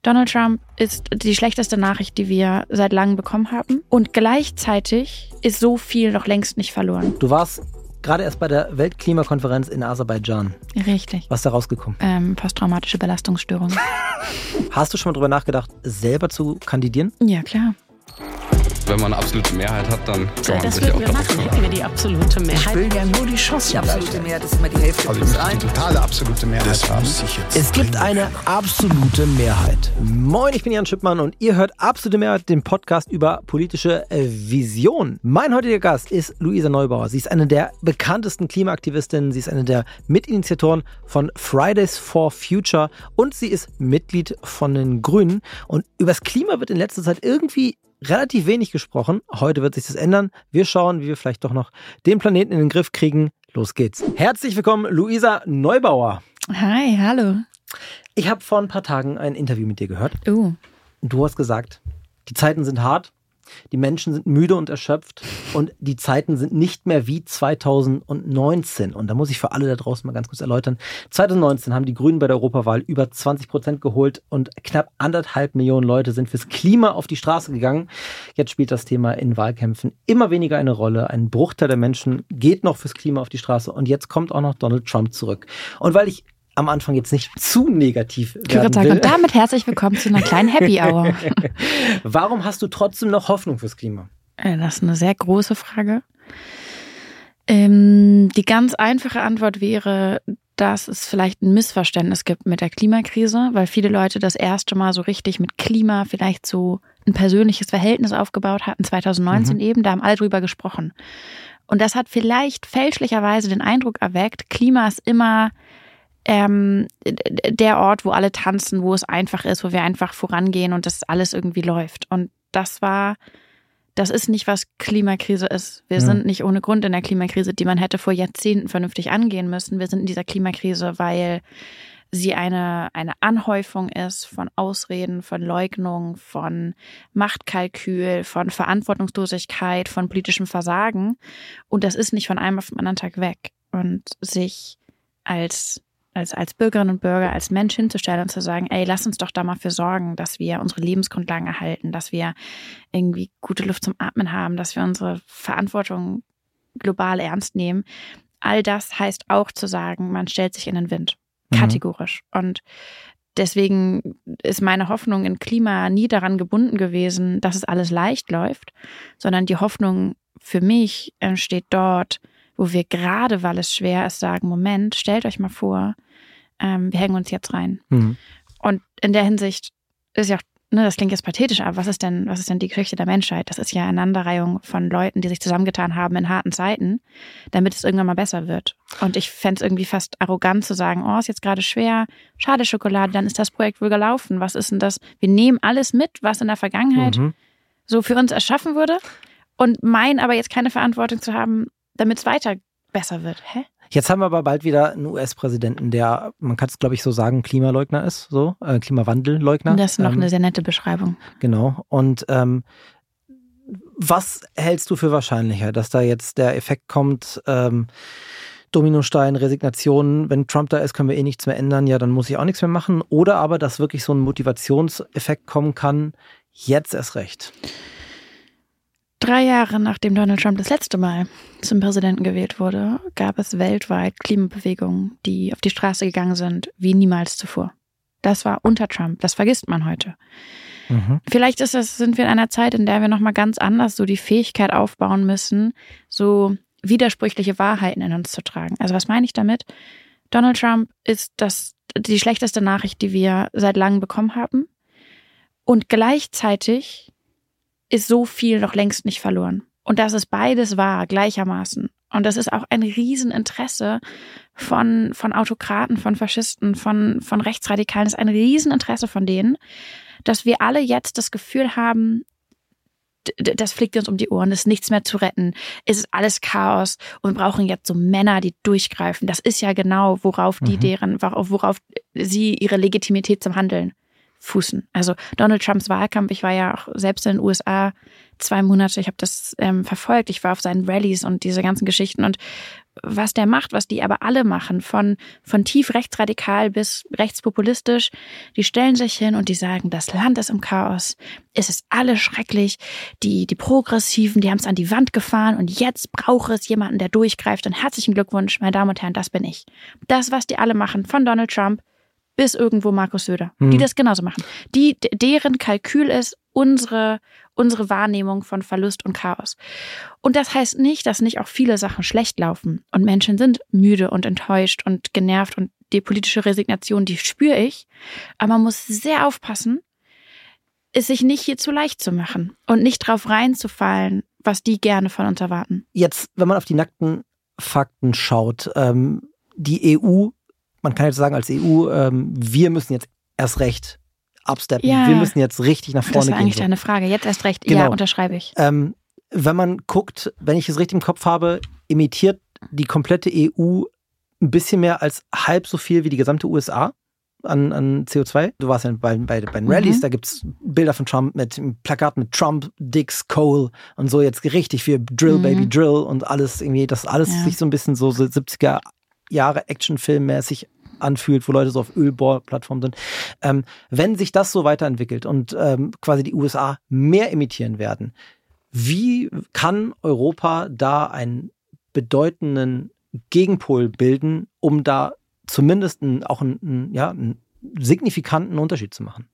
Donald Trump ist die schlechteste Nachricht, die wir seit langem bekommen haben. Und gleichzeitig ist so viel noch längst nicht verloren. Du warst gerade erst bei der Weltklimakonferenz in Aserbaidschan. Richtig. Was ist da rausgekommen? Posttraumatische Belastungsstörung. Hast du schon mal drüber nachgedacht, selber zu kandidieren? Ja, klar. Wenn man eine absolute Mehrheit hat, dann kann man sich auch darauf machen. Hätten wir die absolute Mehrheit. Ich will ja nur die Chance. Die absolute Mehrheit ist immer die Hälfte. Also ich möchte die totale absolute Mehrheit haben. Es gibt eine absolute Mehrheit. Moin, ich bin Jan Schippmann und ihr hört Absolute Mehrheit, den Podcast über politische Vision. Mein heutiger Gast ist Luisa Neubauer. Sie ist eine der bekanntesten Klimaaktivistinnen. Sie ist eine der Mitinitiatoren von Fridays for Future und sie ist Mitglied von den Grünen. Und über das Klima wird in letzter Zeit irgendwie relativ wenig gesprochen. Heute wird sich das ändern. Wir schauen, wie wir vielleicht doch noch den Planeten in den Griff kriegen. Los geht's. Herzlich willkommen, Luisa Neubauer. Hi, hallo. Ich habe vor ein paar Tagen ein Interview mit dir gehört. Und du hast gesagt, die Zeiten sind hart, die Menschen sind müde und erschöpft und die Zeiten sind nicht mehr wie 2019. Und da muss ich für alle da draußen mal ganz kurz erläutern. 2019 haben die Grünen bei der Europawahl über 20% geholt und knapp 1,5 Millionen Leute sind fürs Klima auf die Straße gegangen. Jetzt spielt das Thema in Wahlkämpfen immer weniger eine Rolle. Ein Bruchteil der Menschen geht noch fürs Klima auf die Straße und jetzt kommt auch noch Donald Trump zurück. Und weil ich am Anfang jetzt nicht zu negativ werden will. Und damit herzlich willkommen zu einer kleinen Happy Hour. Warum hast du trotzdem noch Hoffnung fürs Klima? Das ist eine sehr große Frage. Die ganz einfache Antwort wäre, dass es vielleicht ein Missverständnis gibt mit der Klimakrise, weil viele Leute das erste Mal so richtig mit Klima vielleicht so ein persönliches Verhältnis aufgebaut hatten, 2019 eben, da haben alle drüber gesprochen. Und das hat vielleicht fälschlicherweise den Eindruck erweckt, Klima ist immer der Ort, wo alle tanzen, wo es einfach ist, wo wir einfach vorangehen und das alles irgendwie läuft. Und das ist nicht, was Klimakrise ist. Wir sind nicht ohne Grund in der Klimakrise, die man hätte vor Jahrzehnten vernünftig angehen müssen. Wir sind in dieser Klimakrise, weil sie eine Anhäufung ist von Ausreden, von Leugnung, von Machtkalkül, von Verantwortungslosigkeit, von politischem Versagen. Und das ist nicht von einem auf den anderen Tag weg. Und sich als Bürgerinnen und Bürger, als Mensch hinzustellen und zu sagen, ey, lass uns doch da mal für sorgen, dass wir unsere Lebensgrundlagen erhalten, dass wir irgendwie gute Luft zum Atmen haben, dass wir unsere Verantwortung global ernst nehmen. All das heißt auch zu sagen, man stellt sich in den Wind. Kategorisch. Und deswegen ist meine Hoffnung in Klima nie daran gebunden gewesen, dass es alles leicht läuft, sondern die Hoffnung für mich entsteht dort, wo wir gerade, weil es schwer ist, sagen, Moment, stellt euch mal vor, wir hängen uns jetzt rein. Und in der Hinsicht ist ja auch, das klingt jetzt pathetisch, aber was ist denn die Geschichte der Menschheit? Das ist ja eine Aneinanderreihung von Leuten, die sich zusammengetan haben in harten Zeiten, damit es irgendwann mal besser wird. Und ich fände es irgendwie fast arrogant zu sagen, ist jetzt gerade schwer, schade Schokolade, dann ist das Projekt wohl gelaufen. Was ist denn das? Wir nehmen alles mit, was in der Vergangenheit so für uns erschaffen wurde und meinen aber jetzt keine Verantwortung zu haben, damit es weiter besser wird. Hä? Jetzt haben wir aber bald wieder einen US-Präsidenten, der, man kann es glaube ich so sagen, Klimaleugner ist, Klimawandelleugner. Das ist noch eine sehr nette Beschreibung. Genau. Und was hältst du für wahrscheinlicher, dass da jetzt der Effekt kommt, Dominostein, Resignation, wenn Trump da ist, können wir eh nichts mehr ändern, ja, dann muss ich auch nichts mehr machen. Oder aber, dass wirklich so ein Motivationseffekt kommen kann, jetzt erst recht. 3 Jahre nachdem Donald Trump das letzte Mal zum Präsidenten gewählt wurde, gab es weltweit Klimabewegungen, die auf die Straße gegangen sind, wie niemals zuvor. Das war unter Trump, das vergisst man heute. Vielleicht sind wir in einer Zeit, in der wir nochmal ganz anders so die Fähigkeit aufbauen müssen, so widersprüchliche Wahrheiten in uns zu tragen. Also was meine ich damit? Donald Trump ist die schlechteste Nachricht, die wir seit langem bekommen haben. Und gleichzeitig ist so viel noch längst nicht verloren. Und das ist beides wahr, gleichermaßen. Und das ist auch ein Rieseninteresse von Autokraten, von Faschisten, von Rechtsradikalen. Das ist ein Rieseninteresse von denen, dass wir alle jetzt das Gefühl haben, das fliegt uns um die Ohren, es ist nichts mehr zu retten, es ist alles Chaos und wir brauchen jetzt so Männer, die durchgreifen. Das ist ja genau, worauf sie ihre Legitimität zum Handeln fußen. Also Donald Trumps Wahlkampf, ich war ja auch selbst in den USA 2 Monate, ich habe das verfolgt, ich war auf seinen Rallyes und diese ganzen Geschichten und was der macht, was die aber alle machen, von tief rechtsradikal bis rechtspopulistisch, die stellen sich hin und die sagen, das Land ist im Chaos, es ist alles schrecklich, die Progressiven, die haben es an die Wand gefahren und jetzt braucht es jemanden, der durchgreift und herzlichen Glückwunsch, meine Damen und Herren, das bin ich. Das, was die alle machen, von Donald Trump bis irgendwo Markus Söder, die das genauso machen. Deren Kalkül ist unsere Wahrnehmung von Verlust und Chaos. Und das heißt nicht, dass nicht auch viele Sachen schlecht laufen. Und Menschen sind müde und enttäuscht und genervt und die politische Resignation, die spüre ich. Aber man muss sehr aufpassen, es sich nicht hier zu leicht zu machen und nicht drauf reinzufallen, was die gerne von uns erwarten. Jetzt, wenn man auf die nackten Fakten schaut, die EU, man kann jetzt sagen als EU, wir müssen jetzt erst recht absteppen. Ja, wir müssen jetzt richtig nach vorne gehen. Das war eigentlich deine Frage. Jetzt erst recht. Genau. Ja, unterschreibe ich. Wenn man guckt, wenn ich es richtig im Kopf habe, emittiert die komplette EU ein bisschen mehr als halb so viel wie die gesamte USA an CO2. Du warst ja bei den Rallyes, da gibt es Bilder von Trump mit einem Plakat mit Trump, Dix, Cole und so jetzt richtig für Drill, Baby, Drill und alles irgendwie, das alles sich so ein bisschen so 70er Jahre Actionfilmmäßig anfühlt, wo Leute so auf Ölbohrplattformen sind. Wenn sich das so weiterentwickelt und quasi die USA mehr emittieren werden, wie kann Europa da einen bedeutenden Gegenpol bilden, um da zumindest einen signifikanten Unterschied zu machen?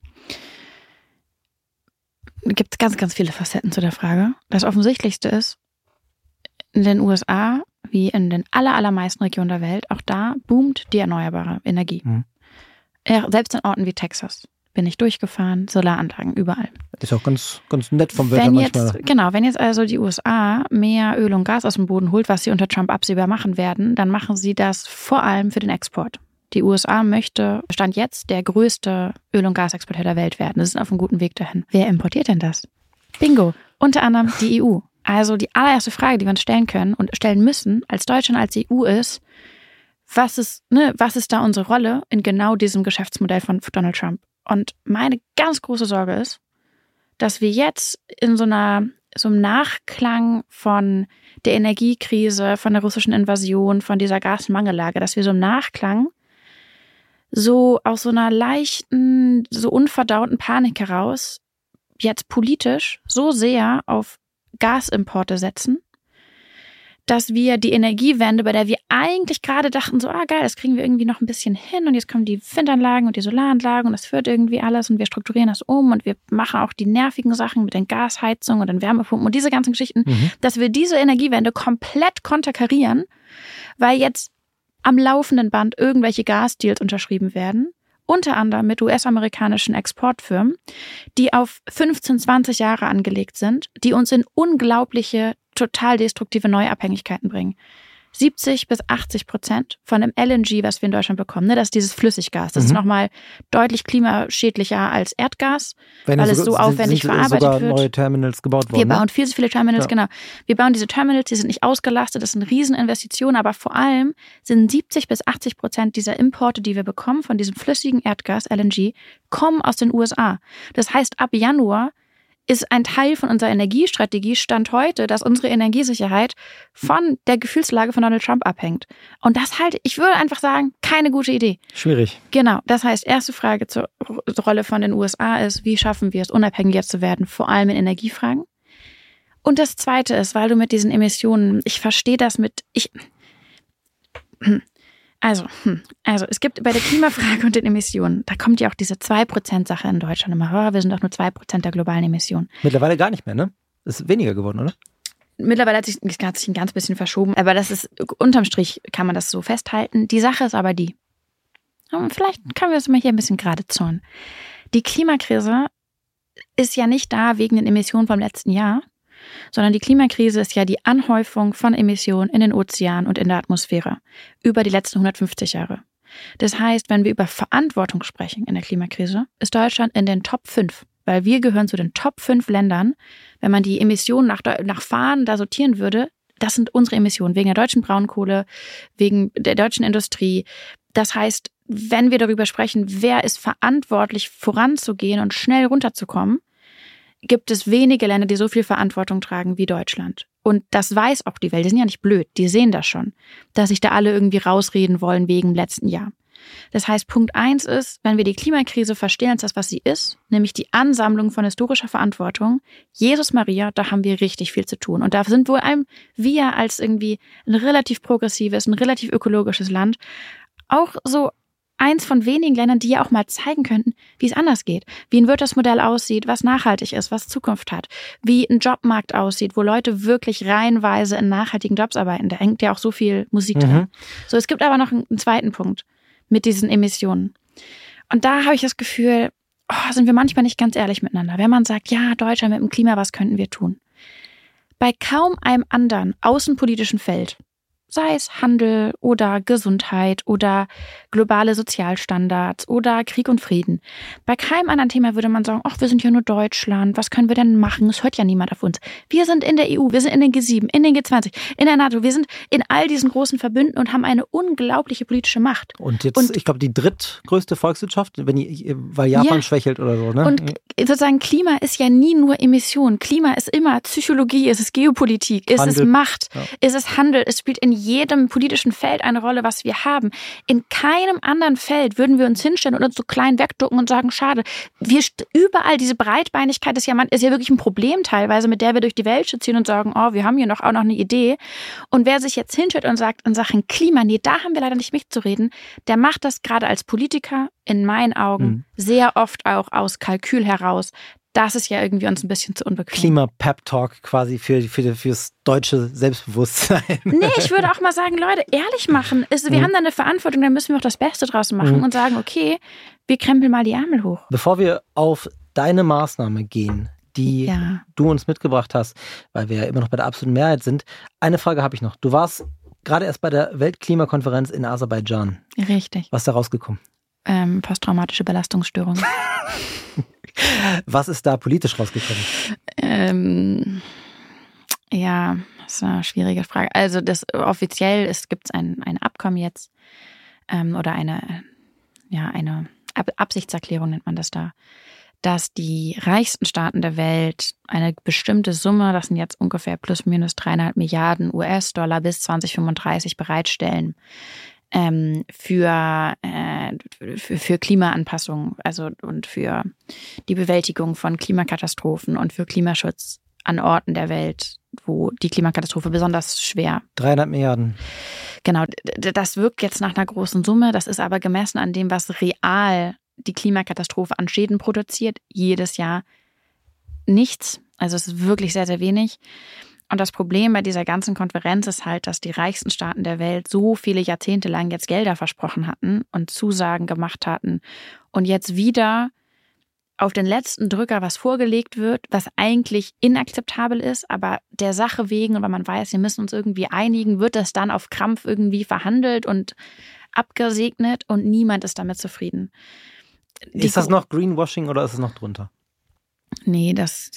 Es gibt ganz, ganz viele Facetten zu der Frage. Das Offensichtlichste ist, in den USA, wie in den allermeisten Regionen der Welt, auch da boomt die erneuerbare Energie. Ja, selbst in Orten wie Texas bin ich durchgefahren, Solaranlagen überall. Das ist auch ganz, ganz nett vom Wetter manchmal. Wenn jetzt also die USA mehr Öl und Gas aus dem Boden holt, was sie unter Trump absehbar machen werden, dann machen sie das vor allem für den Export. Die USA möchte, Stand jetzt, der größte Öl- und Gasexporteur der Welt werden. Das ist auf einem guten Weg dahin. Wer importiert denn das? Bingo. Unter anderem die EU. Also die allererste Frage, die wir uns stellen können und stellen müssen, als Deutschland, als EU ist, was ist da unsere Rolle in genau diesem Geschäftsmodell von Donald Trump? Und meine ganz große Sorge ist, dass wir jetzt in so einem Nachklang von der Energiekrise, von der russischen Invasion, von dieser Gasmangellage, dass wir so im Nachklang so aus so einer leichten, so unverdauten Panik heraus jetzt politisch so sehr auf Gasimporte setzen, dass wir die Energiewende, bei der wir eigentlich gerade dachten, so, geil, das kriegen wir irgendwie noch ein bisschen hin und jetzt kommen die Windanlagen und die Solaranlagen und das führt irgendwie alles und wir strukturieren das um und wir machen auch die nervigen Sachen mit den Gasheizungen und den Wärmepumpen und diese ganzen Geschichten, dass wir diese Energiewende komplett konterkarieren, weil jetzt am laufenden Band irgendwelche Gasdeals unterschrieben werden, unter anderem mit US-amerikanischen Exportfirmen, die auf 15, 20 Jahre angelegt sind, die uns in unglaubliche, total destruktive Neuabhängigkeiten bringen. 70-80% von dem LNG, was wir in Deutschland bekommen, das ist dieses Flüssiggas. Das ist nochmal deutlich klimaschädlicher als Erdgas, weil es so aufwendig verarbeitet sogar wird. Neue Terminals gebaut worden. Wir bauen viel zu viele Terminals, genau. Wir bauen diese Terminals, die sind nicht ausgelastet, das sind Rieseninvestitionen, aber vor allem sind 70-80% dieser Importe, die wir bekommen von diesem flüssigen Erdgas, LNG, kommen aus den USA. Das heißt, ab Januar ist ein Teil von unserer Energiestrategie Stand heute, dass unsere Energiesicherheit von der Gefühlslage von Donald Trump abhängt. Und das ich würde einfach sagen, keine gute Idee. Schwierig. Genau, das heißt, erste Frage zur Rolle von den USA ist, wie schaffen wir es, unabhängiger zu werden, vor allem in Energiefragen? Und das Zweite ist, weil du mit diesen Emissionen, ich verstehe das Also, es gibt bei der Klimafrage und den Emissionen, da kommt ja auch diese 2%-Sache in Deutschland immer, wir sind doch nur 2% der globalen Emissionen. Mittlerweile gar nicht mehr, ne? Ist weniger geworden, oder? Mittlerweile hat sich ein ganz bisschen verschoben, aber das ist, unterm Strich kann man das so festhalten. Die Sache ist aber die, und vielleicht können wir es mal hier ein bisschen gerade zurren. Die Klimakrise ist ja nicht da wegen den Emissionen vom letzten Jahr, sondern die Klimakrise ist ja die Anhäufung von Emissionen in den Ozeanen und in der Atmosphäre über die letzten 150 Jahre. Das heißt, wenn wir über Verantwortung sprechen in der Klimakrise, ist Deutschland in den Top 5, weil wir gehören zu den Top 5 Ländern. Wenn man die Emissionen nach Fahnen da sortieren würde, das sind unsere Emissionen, wegen der deutschen Braunkohle, wegen der deutschen Industrie. Das heißt, wenn wir darüber sprechen, wer ist verantwortlich, voranzugehen und schnell runterzukommen, gibt es wenige Länder, die so viel Verantwortung tragen wie Deutschland. Und das weiß auch die Welt. Die sind ja nicht blöd. Die sehen das schon, dass sich da alle irgendwie rausreden wollen wegen dem letzten Jahr. Das heißt, Punkt 1 ist, wenn wir die Klimakrise verstehen als das, was sie ist, nämlich die Ansammlung von historischer Verantwortung, Jesus Maria, da haben wir richtig viel zu tun. Und da sind wohl wir als irgendwie ein relativ progressives, ein relativ ökologisches Land auch so eins von wenigen Ländern, die ja auch mal zeigen könnten, wie es anders geht. Wie ein Wirtschaftsmodell aussieht, was nachhaltig ist, was Zukunft hat. Wie ein Jobmarkt aussieht, wo Leute wirklich reihenweise in nachhaltigen Jobs arbeiten. Da hängt ja auch so viel Musik drin. So, es gibt aber noch einen zweiten Punkt mit diesen Emissionen. Und da habe ich das Gefühl, sind wir manchmal nicht ganz ehrlich miteinander. Wenn man sagt, ja, Deutschland mit dem Klima, was könnten wir tun? Bei kaum einem anderen außenpolitischen Feld, sei es Handel oder Gesundheit oder globale Sozialstandards oder Krieg und Frieden. Bei keinem anderen Thema würde man sagen, wir sind ja nur Deutschland, was können wir denn machen? Es hört ja niemand auf uns. Wir sind in der EU, wir sind in den G7, in den G20, in der NATO, wir sind in all diesen großen Verbünden und haben eine unglaubliche politische Macht. Und jetzt, ich glaube, die drittgrößte Volkswirtschaft, weil Japan schwächelt oder so. Ne? Und sozusagen Klima ist ja nie nur Emission. Klima ist immer Psychologie, es ist Geopolitik, es ist Macht, es ist Handel, es spielt in jedem politischen Feld eine Rolle, was wir haben. In keinem anderen Feld würden wir uns hinstellen und uns so klein wegducken und sagen, schade. Überall diese Breitbeinigkeit ist ja wirklich ein Problem teilweise, mit der wir durch die Welt spazieren und sagen, wir haben hier auch noch eine Idee. Und wer sich jetzt hinstellt und sagt in Sachen Klima, nee, da haben wir leider nicht mitzureden, der macht das gerade als Politiker in meinen Augen sehr oft auch aus Kalkül heraus. Das ist ja irgendwie uns ein bisschen zu unbequem. Klima-Pep-Talk quasi fürs deutsche Selbstbewusstsein. Nee, ich würde auch mal sagen, Leute, ehrlich machen. Wir haben da eine Verantwortung, da müssen wir auch das Beste draus machen und sagen, okay, wir krempeln mal die Ärmel hoch. Bevor wir auf deine Maßnahme gehen, die du uns mitgebracht hast, weil wir ja immer noch bei der absoluten Mehrheit sind, eine Frage habe ich noch. Du warst gerade erst bei der Weltklimakonferenz in Aserbaidschan. Richtig. Was ist da rausgekommen? Posttraumatische Belastungsstörung. Was ist da politisch rausgekommen? Das ist eine schwierige Frage. Also offiziell gibt es ein Abkommen jetzt oder eine Absichtserklärung nennt man das da, dass die reichsten Staaten der Welt eine bestimmte Summe, das sind jetzt ungefähr plus minus 3,5 Milliarden US-Dollar bis 2035 bereitstellen für Klimaanpassung, also und für die Bewältigung von Klimakatastrophen und für Klimaschutz an Orten der Welt, wo die Klimakatastrophe besonders schwer. 3,5 Milliarden. Genau, das wirkt jetzt nach einer großen Summe, das ist aber gemessen an dem, was real die Klimakatastrophe an Schäden produziert, jedes Jahr nichts. Also es ist wirklich sehr, sehr wenig. Und das Problem bei dieser ganzen Konferenz ist halt, dass die reichsten Staaten der Welt so viele Jahrzehnte lang jetzt Gelder versprochen hatten und Zusagen gemacht hatten und jetzt wieder auf den letzten Drücker was vorgelegt wird, was eigentlich inakzeptabel ist, aber der Sache wegen und weil man weiß, wir müssen uns irgendwie einigen, wird das dann auf Krampf irgendwie verhandelt und abgesegnet und niemand ist damit zufrieden. Ist das noch Greenwashing oder ist es noch drunter? Nee, das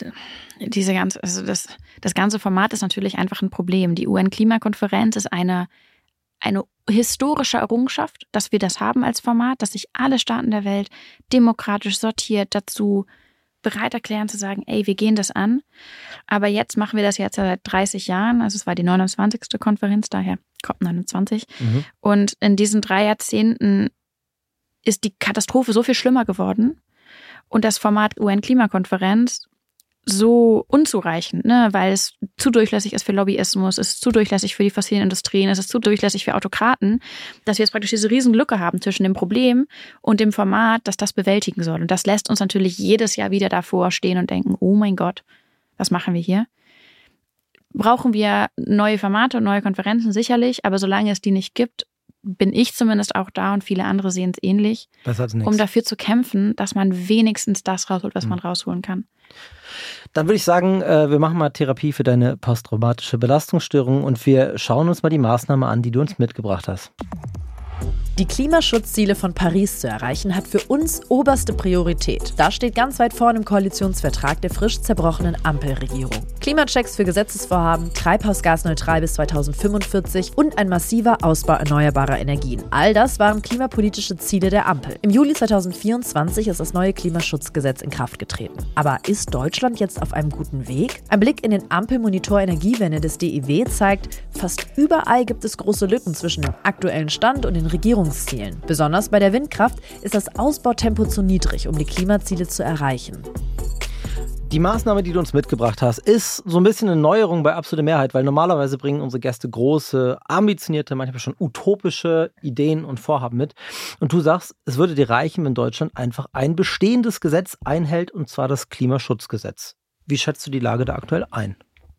ganze Format ist natürlich einfach ein Problem. Die UN-Klimakonferenz ist eine historische Errungenschaft, dass wir das haben als Format, dass sich alle Staaten der Welt demokratisch sortiert dazu bereit erklären zu sagen, wir gehen das an. Aber jetzt machen wir das jetzt seit 30 Jahren, also es war die 29. Konferenz, daher COP29. Und in diesen 3 Jahrzehnten ist die Katastrophe so viel schlimmer geworden. Und das Format UN-Klimakonferenz so unzureichend, weil es zu durchlässig ist für Lobbyismus, es ist zu durchlässig für die fossilen Industrien, es ist zu durchlässig für Autokraten, dass wir jetzt praktisch diese riesen Lücke haben zwischen dem Problem und dem Format, das das bewältigen soll. Und das lässt uns natürlich jedes Jahr wieder davor stehen und denken, oh mein Gott, was machen wir hier? Brauchen wir neue Formate und neue Konferenzen? Sicherlich, aber solange es die nicht gibt, bin ich zumindest auch da und viele andere sehen es ähnlich, um dafür zu kämpfen, dass man wenigstens das rausholt, was man rausholen kann. Dann würde ich sagen, wir machen mal Therapie für deine posttraumatische Belastungsstörung und wir schauen uns mal die Maßnahme an, die du uns mitgebracht hast. Die Klimaschutzziele von Paris zu erreichen, hat für uns oberste Priorität. Das steht ganz weit vorne im Koalitionsvertrag der frisch zerbrochenen Ampelregierung. Klimachecks für Gesetzesvorhaben, treibhausgasneutral bis 2045 und ein massiver Ausbau erneuerbarer Energien. All das waren klimapolitische Ziele der Ampel. Im Juli 2024 ist das neue Klimaschutzgesetz in Kraft getreten. Aber ist Deutschland jetzt auf einem guten Weg? Ein Blick in den Ampelmonitor Energiewende des DIW zeigt, fast überall gibt es große Lücken zwischen dem aktuellen Stand und den Regierungszielen. Besonders bei der Windkraft ist das Ausbautempo zu niedrig, um die Klimaziele zu erreichen. Die Maßnahme, die du uns mitgebracht hast, ist so ein bisschen eine Neuerung bei Absolute Mehrheit, weil normalerweise bringen unsere Gäste große, ambitionierte, manchmal schon utopische Ideen und Vorhaben mit. Und du sagst, es würde dir reichen, wenn Deutschland einfach ein bestehendes Gesetz einhält, und zwar das Klimaschutzgesetz. Wie schätzt du die Lage da aktuell ein?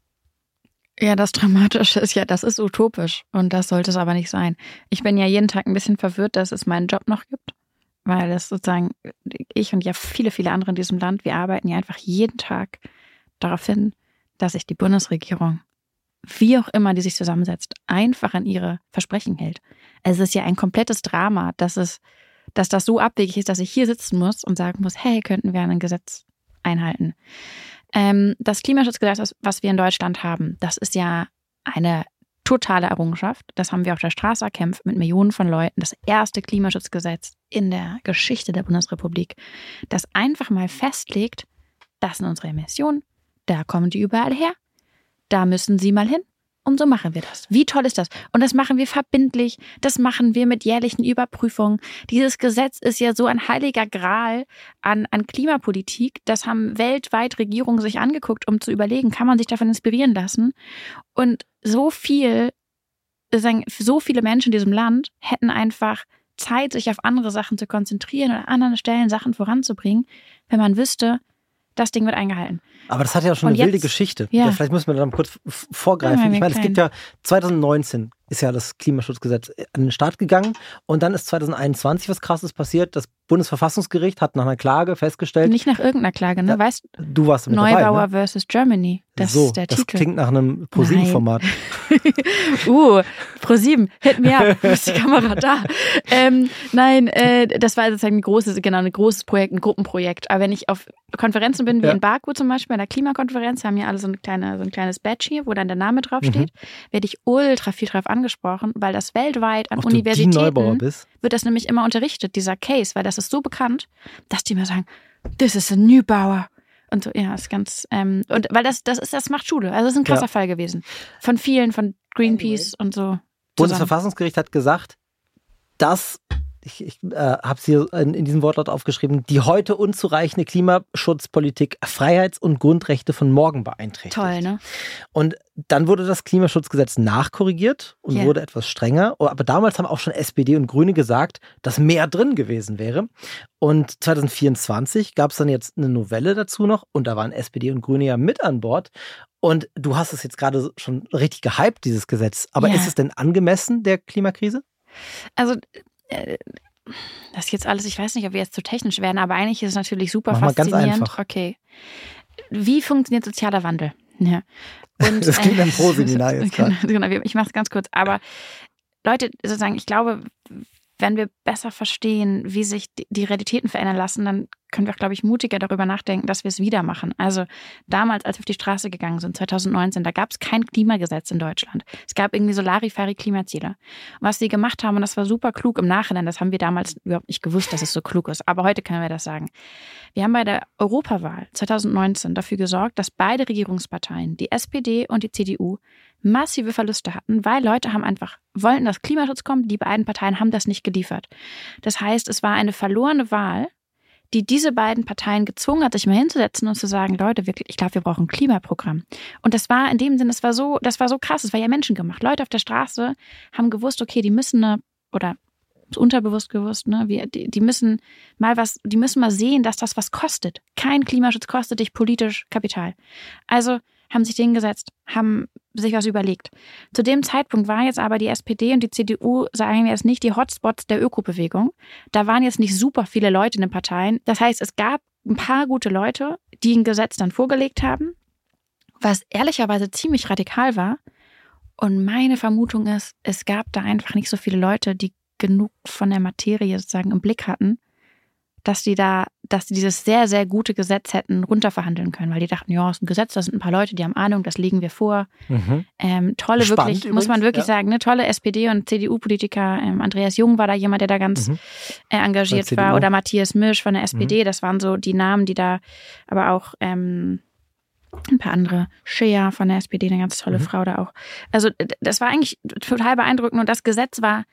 Ja, das Dramatische ist ja, das ist utopisch und das sollte es aber nicht sein. Ich bin ja jeden Tag ein bisschen verwirrt, dass es meinen Job noch gibt, weil es sozusagen, ich und ja viele, viele andere in diesem Land, wir arbeiten ja einfach jeden Tag darauf hin, dass sich die Bundesregierung, wie auch immer die sich zusammensetzt, einfach an ihre Versprechen hält. Es ist ja ein komplettes Drama, dass das so abwegig ist, dass ich hier sitzen muss und sagen muss, hey, könnten wir ein Gesetz einhalten. Das Klimaschutzgesetz, was wir in Deutschland haben, das ist ja eine totale Errungenschaft. Das haben wir auf der Straße erkämpft mit Millionen von Leuten. Das erste Klimaschutzgesetz in der Geschichte der Bundesrepublik, das einfach mal festlegt, das sind unsere Emissionen, da kommen die überall her, da müssen sie mal hin. Und so machen wir das. Wie toll ist das? Und das machen wir verbindlich, das machen wir mit jährlichen Überprüfungen. Dieses Gesetz ist ja so ein heiliger Gral an Klimapolitik. Das haben weltweit Regierungen sich angeguckt, um zu überlegen, kann man sich davon inspirieren lassen? Und so viele Menschen in diesem Land hätten einfach Zeit, sich auf andere Sachen zu konzentrieren oder an anderen Stellen Sachen voranzubringen, wenn man wüsste, das Ding wird eingehalten. Aber das hat ja schon eine wilde Geschichte. Ja. Vielleicht müssen wir da mal kurz vorgreifen. Ich meine, es gibt ja 2019 ist ja das Klimaschutzgesetz an den Start gegangen und dann ist 2021 was Krasses passiert. Das Bundesverfassungsgericht hat nach einer Klage festgestellt. Nicht nach irgendeiner Klage, ne? Weißt du warst mit Neubauer dabei, ne? versus Germany. Das ist der Titel. Das klingt nach einem ProSieben-Format. ProSieben, hit me up, ist die Kamera da? Das war sozusagen ein großes Projekt, ein Gruppenprojekt. Aber wenn ich auf Konferenzen bin, wie in Baku zum Beispiel, bei der Klimakonferenz, haben ja alle so ein kleines Badge hier, wo dann der Name draufsteht, werde ich ultra viel drauf angesprochen, weil das weltweit an Universitäten wird das nämlich immer unterrichtet, dieser Case, weil das ist so bekannt, dass die mir sagen, this is a Neubauer. Und so, ja, ist ganz, und weil das macht Schule. Also das ist ein krasser Fall gewesen. Von vielen, von Greenpeace und so. Bundesverfassungsgericht hat gesagt, dass, ich habe es hier in diesem Wortlaut aufgeschrieben, die heute unzureichende Klimaschutzpolitik Freiheits- und Grundrechte von morgen beeinträchtigt. Toll, ne? Und dann wurde das Klimaschutzgesetz nachkorrigiert und wurde etwas strenger. Aber damals haben auch schon SPD und Grüne gesagt, dass mehr drin gewesen wäre. Und 2024 gab es dann jetzt eine Novelle dazu noch und da waren SPD und Grüne ja mit an Bord. Und du hast es jetzt gerade schon richtig gehypt, dieses Gesetz. Aber ist es denn angemessen der Klimakrise? Also das ist jetzt alles, ich weiß nicht, ob wir jetzt zu technisch werden, aber eigentlich ist es natürlich super faszinierend. Ganz einfach. Okay. Wie funktioniert sozialer Wandel? Ja. Und, das klingt ein Pro-Seminar jetzt gerade. Genau, ich mache es ganz kurz. Aber Leute, sozusagen, ich glaube, wenn wir besser verstehen, wie sich die Realitäten verändern lassen, dann können wir auch, glaube ich, mutiger darüber nachdenken, dass wir es wieder machen. Also damals, als wir auf die Straße gegangen sind, 2019, da gab es kein Klimagesetz in Deutschland. Es gab irgendwie so Larifari-Klimaziele. Und was die gemacht haben, und das war super klug im Nachhinein, das haben wir damals überhaupt nicht gewusst, dass es so klug ist. Aber heute können wir das sagen. Wir haben bei der Europawahl 2019 dafür gesorgt, dass beide Regierungsparteien, die SPD und die CDU, massive Verluste hatten, weil Leute wollten, dass Klimaschutz kommt, die beiden Parteien haben das nicht geliefert. Das heißt, es war eine verlorene Wahl, die diese beiden Parteien gezwungen hat, sich mal hinzusetzen und zu sagen, Leute, wirklich, ich glaube, wir brauchen ein Klimaprogramm. Und das war in dem Sinne, das war so krass, das war ja menschengemacht. Leute auf der Straße haben gewusst, okay, die müssen unterbewusst gewusst, ne, die müssen mal sehen, dass das was kostet. Kein Klimaschutz kostet dich politisch Kapital. Also haben sich hingesetzt, haben sich was überlegt. Zu dem Zeitpunkt war jetzt aber die SPD und die CDU, sagen wir jetzt nicht, die Hotspots der Ökobewegung. Da waren jetzt nicht super viele Leute in den Parteien. Das heißt, es gab ein paar gute Leute, die ein Gesetz dann vorgelegt haben, was ehrlicherweise ziemlich radikal war. Und meine Vermutung ist, es gab da einfach nicht so viele Leute, die genug von der Materie sozusagen im Blick hatten, dass die dieses sehr, sehr gute Gesetz hätten runterverhandeln können, weil die dachten, ja, es ist ein Gesetz, da sind ein paar Leute, die haben Ahnung, das legen wir vor. Tolle, Spannend wirklich, übrigens, muss man wirklich sagen, ne, tolle SPD- und CDU-Politiker. Andreas Jung war da jemand, der da ganz engagiert war, oder Matthias Misch von der SPD. Das waren so die Namen, die da, aber auch ein paar andere, Scheer von der SPD, eine ganz tolle Frau da auch. Also das war eigentlich total beeindruckend und das Gesetz war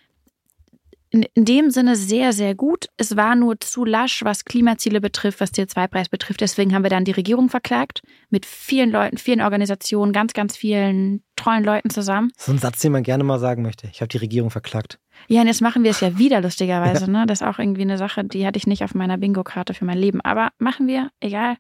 in dem Sinne sehr, sehr gut. Es war nur zu lasch, was Klimaziele betrifft, was CO2-Preis betrifft. Deswegen haben wir dann die Regierung verklagt, mit vielen Leuten, vielen Organisationen, ganz, ganz vielen tollen Leuten zusammen. So ein Satz, den man gerne mal sagen möchte. Ich habe die Regierung verklagt. Ja, und jetzt machen wir es ja wieder, lustigerweise. Ne? Das ist auch irgendwie eine Sache, die hatte ich nicht auf meiner Bingo-Karte für mein Leben. Aber machen wir, egal.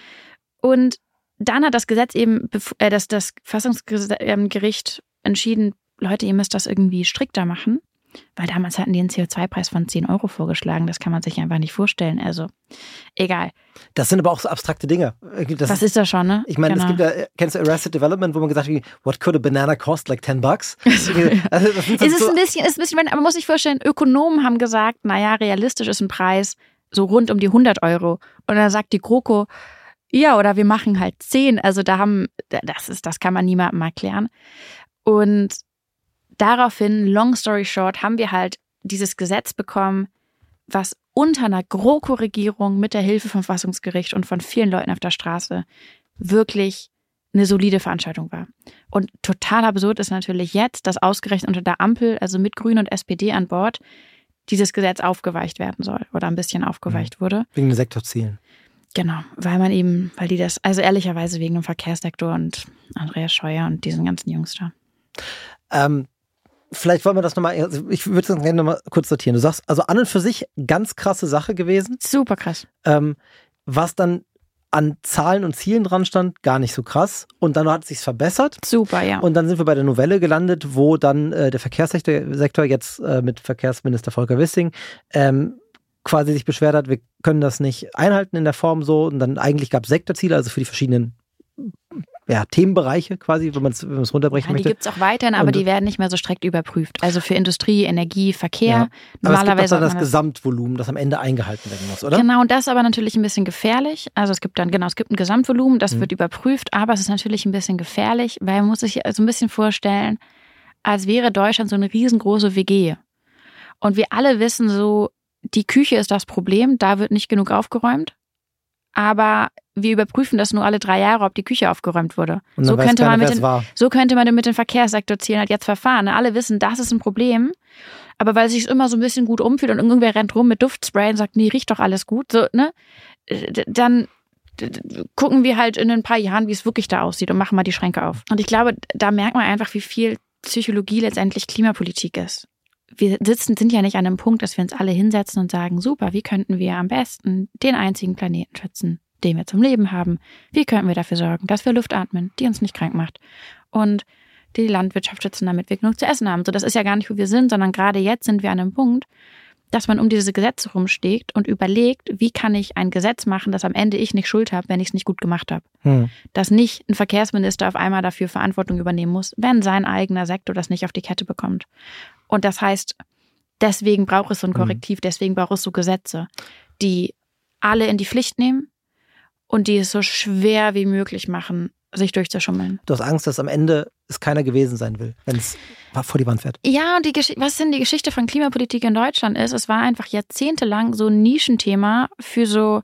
Und dann hat das Gesetz eben, das Verfassungsgericht entschieden, Leute, ihr müsst das irgendwie strikter machen. Weil damals hatten die einen CO2-Preis von 10 Euro vorgeschlagen. Das kann man sich einfach nicht vorstellen. Also, egal. Das sind aber auch so abstrakte Dinge. Das ist das schon, ne? Ich meine, Es gibt ja, kennst du Arrested Development, wo man gesagt hat, what could a banana cost? Like $10? Also, ist ein bisschen, aber man muss sich vorstellen, Ökonomen haben gesagt, naja, realistisch ist ein Preis so rund um die 100 Euro. Und dann sagt die GroKo, ja, oder wir machen halt 10. Also das kann man niemandem erklären. Und daraufhin, long story short, haben wir halt dieses Gesetz bekommen, was unter einer GroKo-Regierung mit der Hilfe vom Verfassungsgericht und von vielen Leuten auf der Straße wirklich eine solide Veranstaltung war. Und total absurd ist natürlich jetzt, dass ausgerechnet unter der Ampel, also mit Grünen und SPD an Bord, dieses Gesetz aufgeweicht werden soll oder ein bisschen aufgeweicht wurde. Wegen den Sektorzielen. Genau, weil die das, also ehrlicherweise wegen dem Verkehrssektor und Andreas Scheuer und diesen ganzen Jungs da. Vielleicht wollen wir das nochmal, also ich würde das gerne nochmal kurz sortieren. Du sagst, also an und für sich ganz krasse Sache gewesen. Super krass. Was dann an Zahlen und Zielen dran stand, gar nicht so krass. Und dann hat es sich verbessert. Super, ja. Und dann sind wir bei der Novelle gelandet, wo dann der Verkehrssektor jetzt mit Verkehrsminister Volker Wissing quasi sich beschwert hat, wir können das nicht einhalten in der Form so. Und dann eigentlich gab es Sektorziele, also für die verschiedenen Themenbereiche quasi, wenn man es runterbrechen möchte. Die gibt es auch weiterhin, aber die werden nicht mehr so strikt überprüft. Also für Industrie, Energie, Verkehr. Ja. Normalerweise aber es gibt dann das Gesamtvolumen, das am Ende eingehalten werden muss, oder? Genau, und das ist aber natürlich ein bisschen gefährlich. Also es gibt ein Gesamtvolumen, das wird überprüft, aber es ist natürlich ein bisschen gefährlich, weil man muss sich so ein bisschen vorstellen, als wäre Deutschland so eine riesengroße WG. Und wir alle wissen so, die Küche ist das Problem, da wird nicht genug aufgeräumt. Aber wir überprüfen das nur alle 3 Jahre, ob die Küche aufgeräumt wurde. So könnte man mit den Verkehrssektorzielen halt jetzt verfahren. Alle wissen, das ist ein Problem. Aber weil es sich immer so ein bisschen gut umfühlt und irgendwer rennt rum mit Duftspray und sagt, nee, riecht doch alles gut, so, ne? Dann gucken wir halt in ein paar Jahren, wie es wirklich da aussieht und machen mal die Schränke auf. Und ich glaube, da merkt man einfach, wie viel Psychologie letztendlich Klimapolitik ist. Wir sind ja nicht an einem Punkt, dass wir uns alle hinsetzen und sagen, super, wie könnten wir am besten den einzigen Planeten schützen, den wir zum Leben haben? Wie könnten wir dafür sorgen, dass wir Luft atmen, die uns nicht krank macht? Und die Landwirtschaft schützen, damit wir genug zu essen haben. So, das ist ja gar nicht, wo wir sind, sondern gerade jetzt sind wir an einem Punkt, dass man um diese Gesetze rumsteht und überlegt, wie kann ich ein Gesetz machen, dass am Ende ich nicht Schuld habe, wenn ich es nicht gut gemacht habe. Dass nicht ein Verkehrsminister auf einmal dafür Verantwortung übernehmen muss, wenn sein eigener Sektor das nicht auf die Kette bekommt. Und das heißt, deswegen braucht es so ein Korrektiv, deswegen braucht es so Gesetze, die alle in die Pflicht nehmen und die es so schwer wie möglich machen, sich durchzuschummeln. Du hast Angst, dass am Ende es keiner gewesen sein will, wenn es vor die Wand fährt. Ja, und was denn die Geschichte von Klimapolitik in Deutschland ist, es war einfach jahrzehntelang so ein Nischenthema für so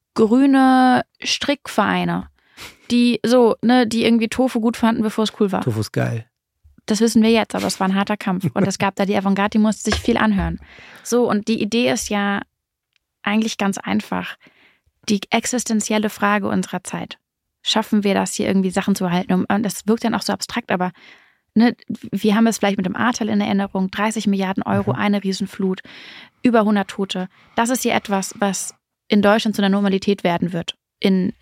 grüne Strickvereine, die irgendwie Tofu gut fanden, bevor es cool war. Tofu ist geil. Das wissen wir jetzt, aber es war ein harter Kampf. Und es gab da die Avantgarde, die musste sich viel anhören. So, und die Idee ist ja eigentlich ganz einfach. Die existenzielle Frage unserer Zeit. Schaffen wir das, hier irgendwie Sachen zu erhalten? Und das wirkt dann auch so abstrakt, aber ne, wir haben es vielleicht mit dem Ahrtal in Erinnerung, 30 Milliarden Euro, eine Riesenflut, über 100 Tote. Das ist hier etwas, was in Deutschland zu einer Normalität werden wird. In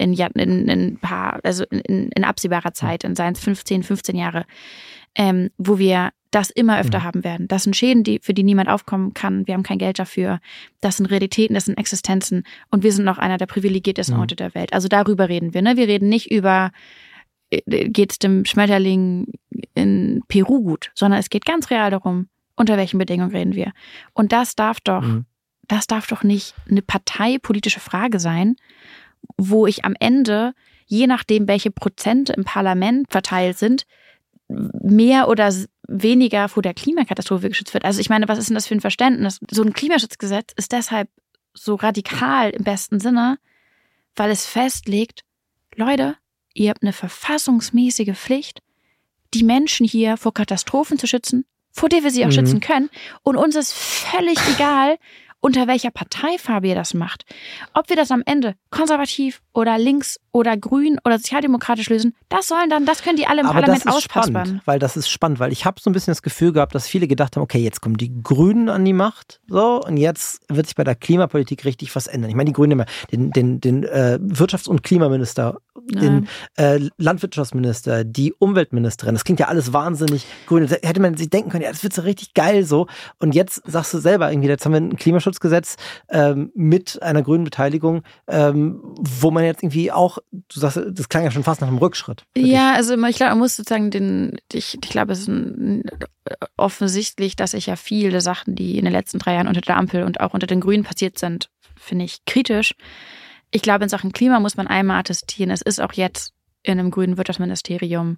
absehbarer Zeit, in seien es 15 Jahre, wo wir das immer öfter haben werden. Das sind Schäden, für die niemand aufkommen kann. Wir haben kein Geld dafür. Das sind Realitäten, das sind Existenzen. Und wir sind noch einer der privilegiertesten Orte der Welt. Also darüber reden wir. Ne? Wir reden nicht über, geht es dem Schmetterling in Peru gut, sondern es geht ganz real darum, unter welchen Bedingungen reden wir? Und das darf doch nicht eine parteipolitische Frage sein, wo ich am Ende, je nachdem, welche Prozente im Parlament verteilt sind, mehr oder weniger vor der Klimakatastrophe geschützt wird. Also ich meine, was ist denn das für ein Verständnis? So ein Klimaschutzgesetz ist deshalb so radikal im besten Sinne, weil es festlegt, Leute, ihr habt eine verfassungsmäßige Pflicht, die Menschen hier vor Katastrophen zu schützen, vor der wir sie auch schützen können. Und uns ist völlig egal, unter welcher Parteifarbe ihr das macht. Ob wir das am Ende konservativ oder links oder grün oder sozialdemokratisch lösen, das können die alle im Parlament auspaspern. Das ist spannend, weil ich habe so ein bisschen das Gefühl gehabt, dass viele gedacht haben, okay, jetzt kommen die Grünen an die Macht, so, und jetzt wird sich bei der Klimapolitik richtig was ändern. Ich meine, die Grünen haben den Wirtschafts- und Klimaminister, den Landwirtschaftsminister, die Umweltministerin, das klingt ja alles wahnsinnig grün. Da hätte man sich denken können, ja, das wird so richtig geil so. Und jetzt sagst du selber irgendwie, jetzt haben wir ein Klimaschutzgesetz mit einer grünen Beteiligung, wo man jetzt irgendwie auch, du sagst, das klang ja schon fast nach einem Rückschritt. Ja, also ich glaube, man muss sozusagen ich glaube, es ist offensichtlich, dass ich ja viele Sachen, die in den letzten 3 Jahren unter der Ampel und auch unter den Grünen passiert sind, finde ich kritisch. Ich glaube, in Sachen Klima muss man einmal attestieren, es ist auch jetzt in einem grünen Wirtschaftsministerium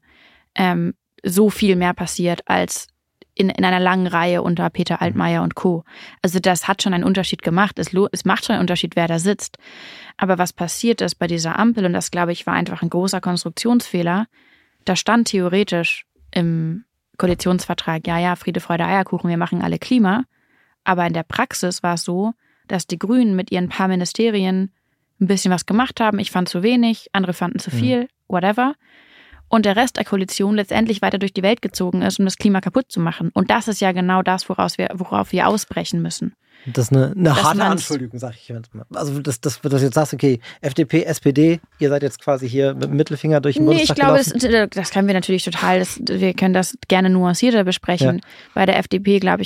so viel mehr passiert als in einer langen Reihe unter Peter Altmaier und Co. Also das hat schon einen Unterschied gemacht. Es macht schon einen Unterschied, wer da sitzt. Aber was passiert ist bei dieser Ampel, und das, glaube ich, war einfach ein großer Konstruktionsfehler, da stand theoretisch im Koalitionsvertrag, ja, Friede, Freude, Eierkuchen, wir machen alle Klima. Aber in der Praxis war es so, dass die Grünen mit ihren paar Ministerien ein bisschen was gemacht haben. Ich fand zu wenig, andere fanden zu viel, whatever. Und der Rest der Koalition letztendlich weiter durch die Welt gezogen ist, um das Klima kaputt zu machen. Und das ist ja genau das, worauf wir ausbrechen müssen. Das ist eine harte Anschuldigung, sag ich jetzt mal. Also, dass du jetzt sagst, okay, FDP, SPD, ihr seid jetzt quasi hier mit dem Mittelfinger durch den Bundestag gelaufen. Ich glaube, das können wir natürlich wir können das gerne nuancierter besprechen. Ja. Bei der FDP, glaube ich,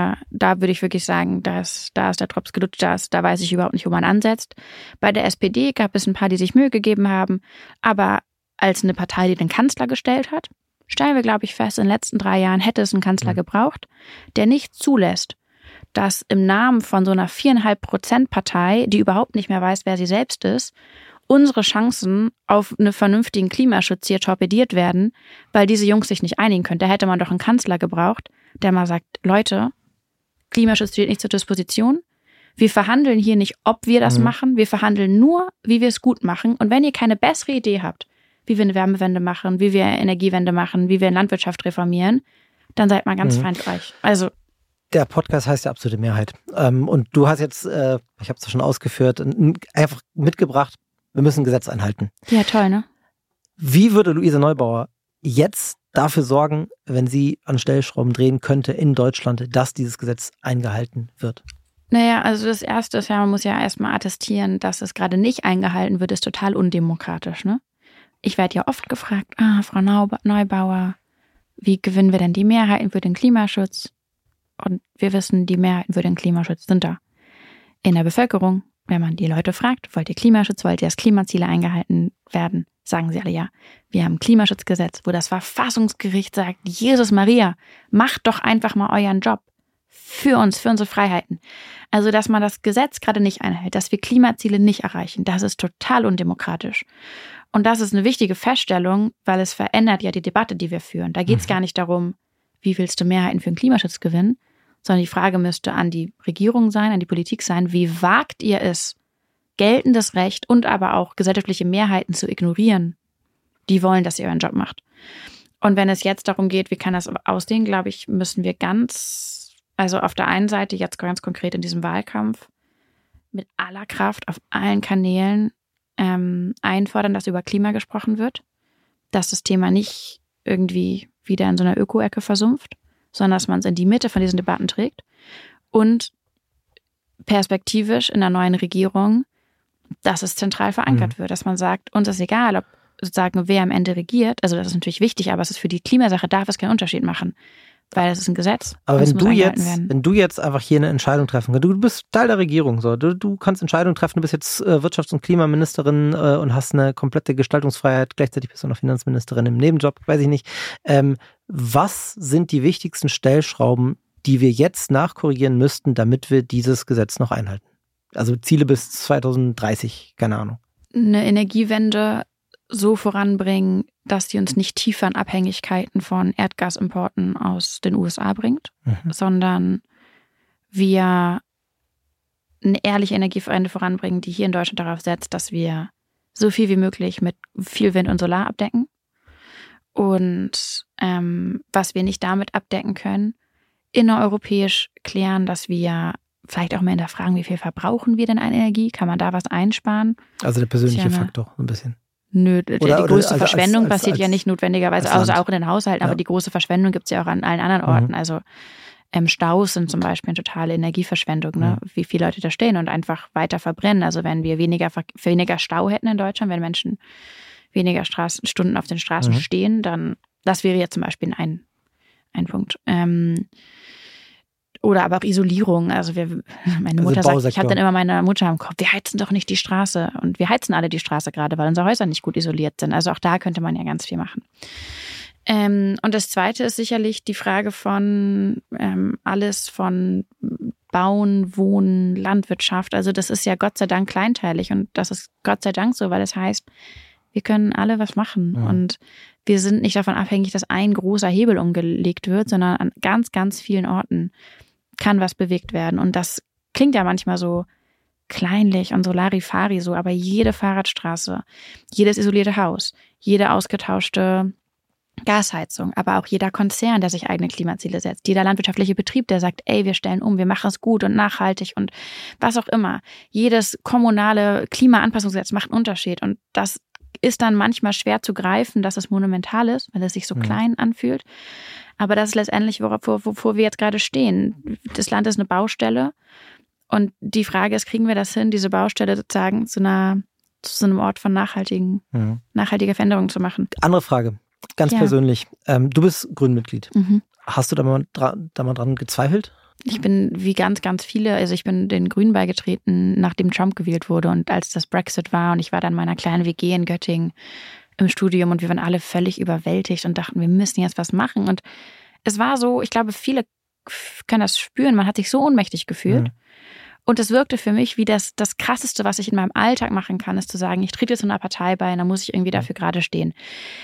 da würde ich wirklich sagen, da ist der Drops gelutscht, da weiß ich überhaupt nicht, wo man ansetzt. Bei der SPD gab es ein paar, die sich Mühe gegeben haben, aber als eine Partei, die den Kanzler gestellt hat, stellen wir, glaube ich, fest, in den letzten 3 Jahren hätte es einen Kanzler gebraucht, der nicht zulässt, dass im Namen von so einer 4,5%-Partei, die überhaupt nicht mehr weiß, wer sie selbst ist, unsere Chancen auf einen vernünftigen Klimaschutz hier torpediert werden, weil diese Jungs sich nicht einigen können. Da hätte man doch einen Kanzler gebraucht, der mal sagt, Leute, Klimaschutz steht nicht zur Disposition. Wir verhandeln hier nicht, ob wir das machen. Wir verhandeln nur, wie wir es gut machen. Und wenn ihr keine bessere Idee habt, wie wir eine Wärmewende machen, wie wir Energiewende machen, wie wir Landwirtschaft reformieren, dann seid mal ganz feindreich. Also der Podcast heißt ja Absolute Mehrheit. Und du hast jetzt, ich habe es schon ausgeführt, einfach mitgebracht, wir müssen ein Gesetz einhalten. Ja, toll, ne? Wie würde Luisa Neubauer jetzt dafür sorgen, wenn sie an Stellschrauben drehen könnte in Deutschland, dass dieses Gesetz eingehalten wird? Naja, also das Erste ist ja, man muss ja erstmal attestieren, dass es gerade nicht eingehalten wird, ist total undemokratisch, ne? Ich werde ja oft gefragt, Frau Neubauer, wie gewinnen wir denn die Mehrheiten für den Klimaschutz? Und wir wissen, die Mehrheiten für den Klimaschutz sind da. In der Bevölkerung, wenn man die Leute fragt, wollt ihr Klimaschutz, wollt ihr, dass Klimaziele eingehalten werden, sagen sie alle ja. Wir haben ein Klimaschutzgesetz, wo das Verfassungsgericht sagt, Jesus Maria, macht doch einfach mal euren Job. Für uns, für unsere Freiheiten. Also, dass man das Gesetz gerade nicht einhält, dass wir Klimaziele nicht erreichen, das ist total undemokratisch. Und das ist eine wichtige Feststellung, weil es verändert ja die Debatte, die wir führen. Da geht es gar nicht darum, wie willst du Mehrheiten für den Klimaschutz gewinnen, sondern die Frage müsste an die Regierung sein, an die Politik sein, wie wagt ihr es, geltendes Recht und aber auch gesellschaftliche Mehrheiten zu ignorieren, die wollen, dass ihr euren Job macht. Und wenn es jetzt darum geht, wie kann das aussehen, glaube ich, müssen wir also auf der einen Seite jetzt ganz konkret in diesem Wahlkampf mit aller Kraft auf allen Kanälen einfordern, dass über Klima gesprochen wird, dass das Thema nicht irgendwie wieder in so einer Öko-Ecke versumpft, sondern dass man es in die Mitte von diesen Debatten trägt und perspektivisch in der neuen Regierung, dass es zentral verankert wird, dass man sagt, uns ist egal, ob sozusagen wer am Ende regiert, also das ist natürlich wichtig, aber es ist für die Klimasache, darf es keinen Unterschied machen. Weil das ist ein Gesetz. Aber wenn du jetzt einfach hier eine Entscheidung treffen kannst, du bist Teil der Regierung, so, du kannst Entscheidungen treffen, du bist jetzt Wirtschafts- und Klimaministerin und hast eine komplette Gestaltungsfreiheit, gleichzeitig bist du noch Finanzministerin im Nebenjob, weiß ich nicht. Was sind die wichtigsten Stellschrauben, die wir jetzt nachkorrigieren müssten, damit wir dieses Gesetz noch einhalten? Also Ziele bis 2030, keine Ahnung. Eine Energiewende so voranbringen, dass sie uns nicht tiefer in Abhängigkeiten von Erdgasimporten aus den USA bringt, sondern wir eine ehrliche Energiewende voranbringen, die hier in Deutschland darauf setzt, dass wir so viel wie möglich mit viel Wind und Solar abdecken. Und was wir nicht damit abdecken können, innereuropäisch klären, dass wir vielleicht auch mal hinterfragen, wie viel verbrauchen wir denn an Energie? Kann man da was einsparen? Also der persönliche Faktor, so ein bisschen. Nö, die größte Verschwendung als passiert ja nicht notwendigerweise, also auch in den Haushalten, aber die große Verschwendung gibt es ja auch an allen anderen Orten. Also Staus sind zum Beispiel eine totale Energieverschwendung, ne? Wie viele Leute da stehen und einfach weiter verbrennen. Also wenn wir weniger Stau hätten in Deutschland, wenn Menschen weniger Stunden auf den Straßen stehen, dann, das wäre ja zum Beispiel ein Punkt. Oder aber auch Isolierung. Also meine Mutter sagt, ich habe dann immer meine Mutter im Kopf, wir heizen doch nicht die Straße. Und wir heizen alle die Straße gerade, weil unsere Häuser nicht gut isoliert sind. Also auch da könnte man ja ganz viel machen. Und das Zweite ist sicherlich die Frage von alles von Bauen, Wohnen, Landwirtschaft. Also das ist ja Gott sei Dank kleinteilig und das ist Gott sei Dank so, weil das heißt, wir können alle was machen und wir sind nicht davon abhängig, dass ein großer Hebel umgelegt wird, sondern an ganz, ganz vielen Orten kann was bewegt werden. Und das klingt ja manchmal so kleinlich und so Larifari so, aber jede Fahrradstraße, jedes isolierte Haus, jede ausgetauschte Gasheizung, aber auch jeder Konzern, der sich eigene Klimaziele setzt, jeder landwirtschaftliche Betrieb, der sagt, ey, wir stellen um, wir machen es gut und nachhaltig und was auch immer. Jedes kommunale Klimaanpassungsgesetz macht einen Unterschied und das ist dann manchmal schwer zu greifen, dass es monumental ist, weil es sich so klein anfühlt. Aber das ist letztendlich, wovor wir jetzt gerade stehen. Das Land ist eine Baustelle und die Frage ist, kriegen wir das hin, diese Baustelle sozusagen zu einem Ort von nachhaltiger Veränderung zu machen? Andere Frage, ganz persönlich. Du bist Grünen-Mitglied. Hast du da mal dran gezweifelt? Ich bin wie ganz, ganz viele, also ich bin den Grünen beigetreten, nachdem Trump gewählt wurde und als das Brexit war und ich war dann in meiner kleinen WG in Göttingen im Studium und wir waren alle völlig überwältigt und dachten, wir müssen jetzt was machen und es war so, ich glaube, viele können das spüren, man hat sich so ohnmächtig gefühlt und es wirkte für mich wie das Krasseste, was ich in meinem Alltag machen kann, ist zu sagen, ich trete jetzt einer Partei bei und dann muss ich irgendwie dafür gerade stehen.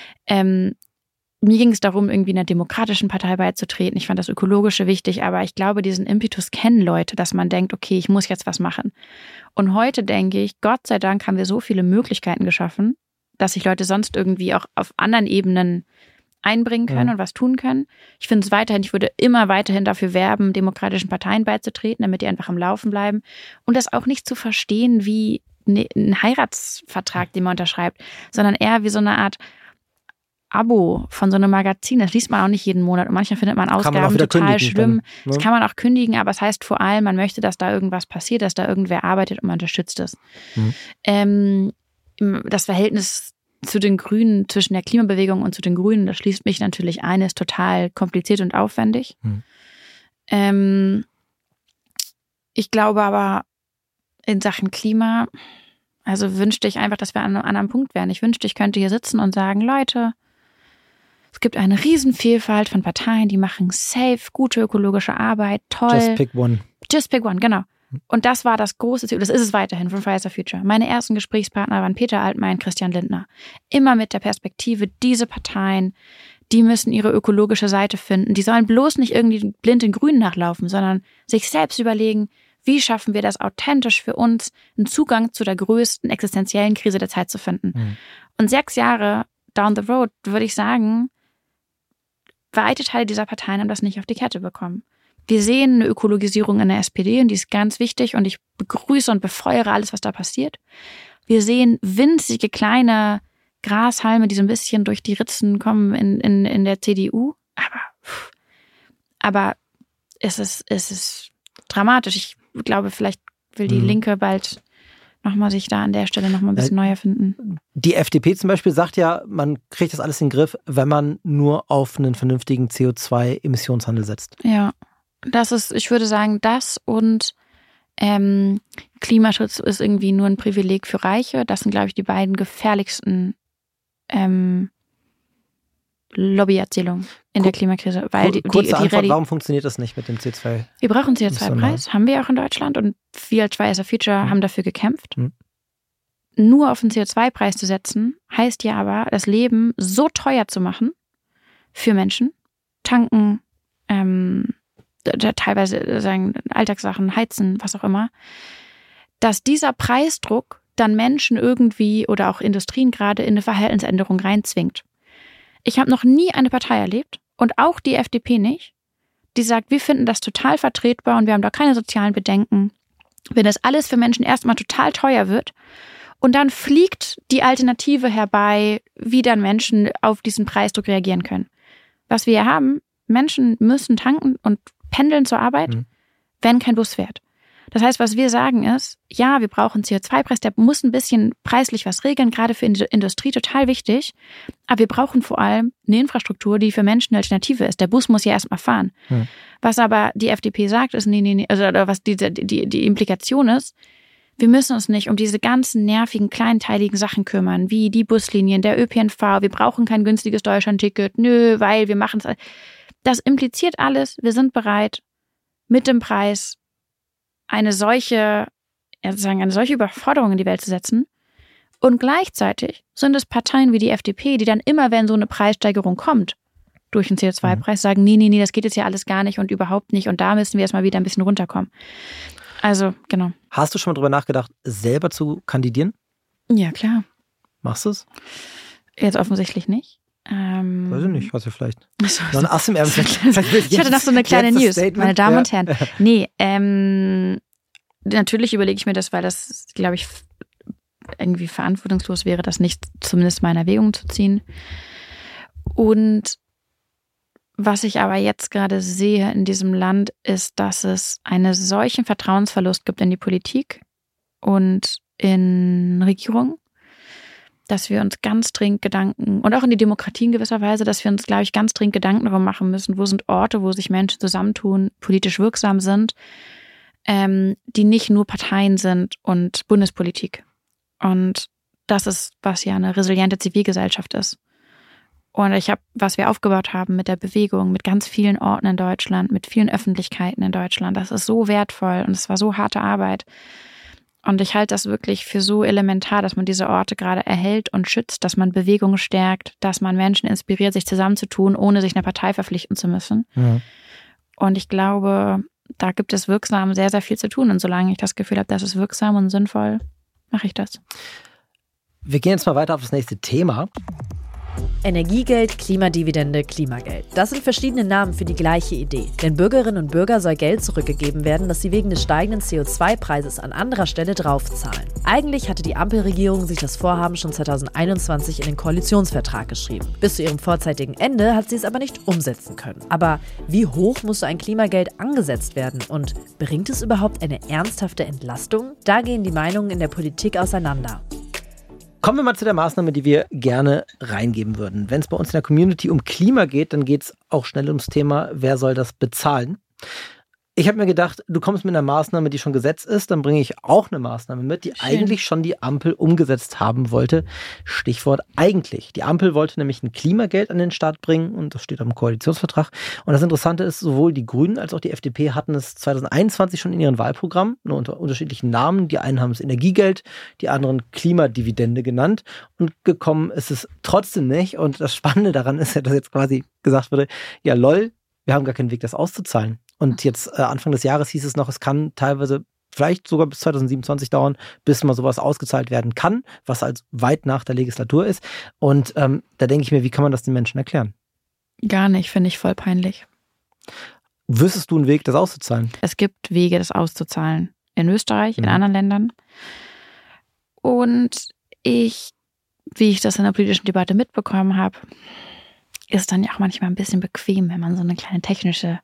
Mir ging es darum, irgendwie einer demokratischen Partei beizutreten. Ich fand das Ökologische wichtig, aber ich glaube, diesen Impetus kennen Leute, dass man denkt, okay, ich muss jetzt was machen. Und heute denke ich, Gott sei Dank haben wir so viele Möglichkeiten geschaffen, dass sich Leute sonst irgendwie auch auf anderen Ebenen einbringen können und was tun können. Ich würde immer weiterhin dafür werben, demokratischen Parteien beizutreten, damit die einfach am Laufen bleiben. Und das auch nicht zu verstehen wie ein Heiratsvertrag, den man unterschreibt, sondern eher wie so eine Art Abo von so einem Magazin, das liest man auch nicht jeden Monat und manchmal findet man Ausgaben total schlimm. Das kann man auch kündigen, aber es heißt vor allem, man möchte, dass da irgendwas passiert, dass da irgendwer arbeitet und man unterstützt es. Das Verhältnis zu den Grünen, zwischen der Klimabewegung und zu den Grünen, das schließt mich natürlich ein, ist total kompliziert und aufwendig. Ich glaube aber in Sachen Klima, also wünschte ich einfach, dass wir an einem anderen Punkt wären. Ich wünschte, ich könnte hier sitzen und sagen, Leute, es gibt eine Riesenvielfalt von Parteien, die machen safe, gute ökologische Arbeit, toll. Just pick one. Just pick one, genau. Und das war das große Ziel, das ist es weiterhin von Fridays for Future. Meine ersten Gesprächspartner waren Peter Altmaier und Christian Lindner. Immer mit der Perspektive, diese Parteien, die müssen ihre ökologische Seite finden. Die sollen bloß nicht irgendwie blind den Grünen nachlaufen, sondern sich selbst überlegen, wie schaffen wir das authentisch für uns, einen Zugang zu der größten existenziellen Krise der Zeit zu finden. Und 6 Jahre down the road, würde ich sagen, weite Teile dieser Parteien haben das nicht auf die Kette bekommen. Wir sehen eine Ökologisierung in der SPD und die ist ganz wichtig und ich begrüße und befeuere alles, was da passiert. Wir sehen winzige kleine Grashalme, die so ein bisschen durch die Ritzen kommen in der CDU. Aber es ist dramatisch. Ich glaube, vielleicht will die Linke bald nochmal sich da an der Stelle nochmal ein bisschen neu erfinden. Die FDP zum Beispiel sagt ja, man kriegt das alles in den Griff, wenn man nur auf einen vernünftigen CO2-Emissionshandel setzt. Ja, ich würde sagen, das und Klimaschutz ist irgendwie nur ein Privileg für Reiche. Das sind, glaube ich, die beiden gefährlichsten Lobbyerzählung in der Klimakrise. Weil kurze Antwort, warum funktioniert das nicht mit dem CO2? Wir brauchen CO2-Preis, haben wir auch in Deutschland und wir als Fridays for Future haben dafür gekämpft. Nur auf den CO2-Preis zu setzen, heißt ja aber, das Leben so teuer zu machen für Menschen, tanken, teilweise sagen Alltagssachen, heizen, was auch immer, dass dieser Preisdruck dann Menschen irgendwie oder auch Industrien gerade in eine Verhaltensänderung reinzwingt. Ich habe noch nie eine Partei erlebt und auch die FDP nicht, die sagt, wir finden das total vertretbar und wir haben da keine sozialen Bedenken, wenn das alles für Menschen erstmal total teuer wird und dann fliegt die Alternative herbei, wie dann Menschen auf diesen Preisdruck reagieren können. Was wir hier haben, Menschen müssen tanken und pendeln zur Arbeit, wenn kein Bus fährt. Das heißt, was wir sagen ist, ja, wir brauchen CO2-Preis, der muss ein bisschen preislich was regeln, gerade für die Industrie total wichtig. Aber wir brauchen vor allem eine Infrastruktur, die für Menschen eine Alternative ist. Der Bus muss ja erstmal fahren. Was aber die FDP sagt, ist, nee, also was die Implikation ist, wir müssen uns nicht um diese ganzen nervigen, kleinteiligen Sachen kümmern, wie die Buslinien, der ÖPNV, wir brauchen kein günstiges Deutschlandticket, weil wir machen es. Das impliziert alles, wir sind bereit, mit dem Preis eine solche Überforderung in die Welt zu setzen. Und gleichzeitig sind es Parteien wie die FDP, die dann immer, wenn so eine Preissteigerung kommt, durch den CO2-Preis sagen, nee, das geht jetzt ja alles gar nicht und überhaupt nicht und da müssen wir erstmal wieder ein bisschen runterkommen. Also, genau. Hast du schon mal drüber nachgedacht, selber zu kandidieren? Ja, klar. Machst du es? Jetzt offensichtlich nicht. Weiß ich nicht, hast du vielleicht. Noch ein Ass im Ärmel. Ich hatte noch so eine kleine News, meine Damen und Herren. Nee, natürlich überlege ich mir das, weil das, glaube ich, irgendwie verantwortungslos wäre, das nicht zumindest mal in Erwägung zu ziehen. Und was ich aber jetzt gerade sehe in diesem Land, ist, dass es einen solchen Vertrauensverlust gibt in die Politik und in Regierungen, dass wir uns ganz dringend Gedanken, und auch in die Demokratie in gewisser Weise, dass wir uns, glaube ich, ganz dringend Gedanken darum machen müssen, wo sind Orte, wo sich Menschen zusammentun, politisch wirksam sind, die nicht nur Parteien sind und Bundespolitik. Und das ist, was ja eine resiliente Zivilgesellschaft ist. Und was wir aufgebaut haben mit der Bewegung, mit ganz vielen Orten in Deutschland, mit vielen Öffentlichkeiten in Deutschland, das ist so wertvoll und es war so harte Arbeit. Und ich halte das wirklich für so elementar, dass man diese Orte gerade erhält und schützt, dass man Bewegung stärkt, dass man Menschen inspiriert, sich zusammenzutun, ohne sich einer Partei verpflichten zu müssen. Ja. Und ich glaube, da gibt es wirksam sehr, sehr viel zu tun. Und solange ich das Gefühl habe, das ist wirksam und sinnvoll, mache ich das. Wir gehen jetzt mal weiter auf das nächste Thema. Energiegeld, Klimadividende, Klimageld. Das sind verschiedene Namen für die gleiche Idee. Den Bürgerinnen und Bürgern soll Geld zurückgegeben werden, das sie wegen des steigenden CO2-Preises an anderer Stelle draufzahlen. Eigentlich hatte die Ampelregierung sich das Vorhaben schon 2021 in den Koalitionsvertrag geschrieben. Bis zu ihrem vorzeitigen Ende hat sie es aber nicht umsetzen können. Aber wie hoch muss so ein Klimageld angesetzt werden und bringt es überhaupt eine ernsthafte Entlastung? Da gehen die Meinungen in der Politik auseinander. Kommen wir mal zu der Maßnahme, die wir gerne reingeben würden. Wenn es bei uns in der Community um Klima geht, dann geht es auch schnell ums Thema, wer soll das bezahlen? Ich habe mir gedacht, du kommst mit einer Maßnahme, die schon gesetzt ist, dann bringe ich auch eine Maßnahme mit, die eigentlich schon die Ampel umgesetzt haben wollte. Stichwort eigentlich. Die Ampel wollte nämlich ein Klimageld an den Start bringen und das steht am Koalitionsvertrag. Und das Interessante ist, sowohl die Grünen als auch die FDP hatten es 2021 schon in ihren Wahlprogrammen, nur unter unterschiedlichen Namen. Die einen haben es Energiegeld, die anderen Klimadividende genannt und gekommen ist es trotzdem nicht. Und das Spannende daran ist ja, dass jetzt quasi gesagt wurde, ja lol, wir haben gar keinen Weg, das auszuzahlen. Und jetzt Anfang des Jahres hieß es noch, es kann teilweise vielleicht sogar bis 2027 dauern, bis mal sowas ausgezahlt werden kann, was halt weit nach der Legislatur ist. Und da denke ich mir, wie kann man das den Menschen erklären? Gar nicht, finde ich voll peinlich. Wüsstest du einen Weg, das auszuzahlen? Es gibt Wege, das auszuzahlen. In Österreich, in anderen Ländern. Und wie ich das in der politischen Debatte mitbekommen habe, ist dann ja auch manchmal ein bisschen bequem, wenn man so eine kleine technische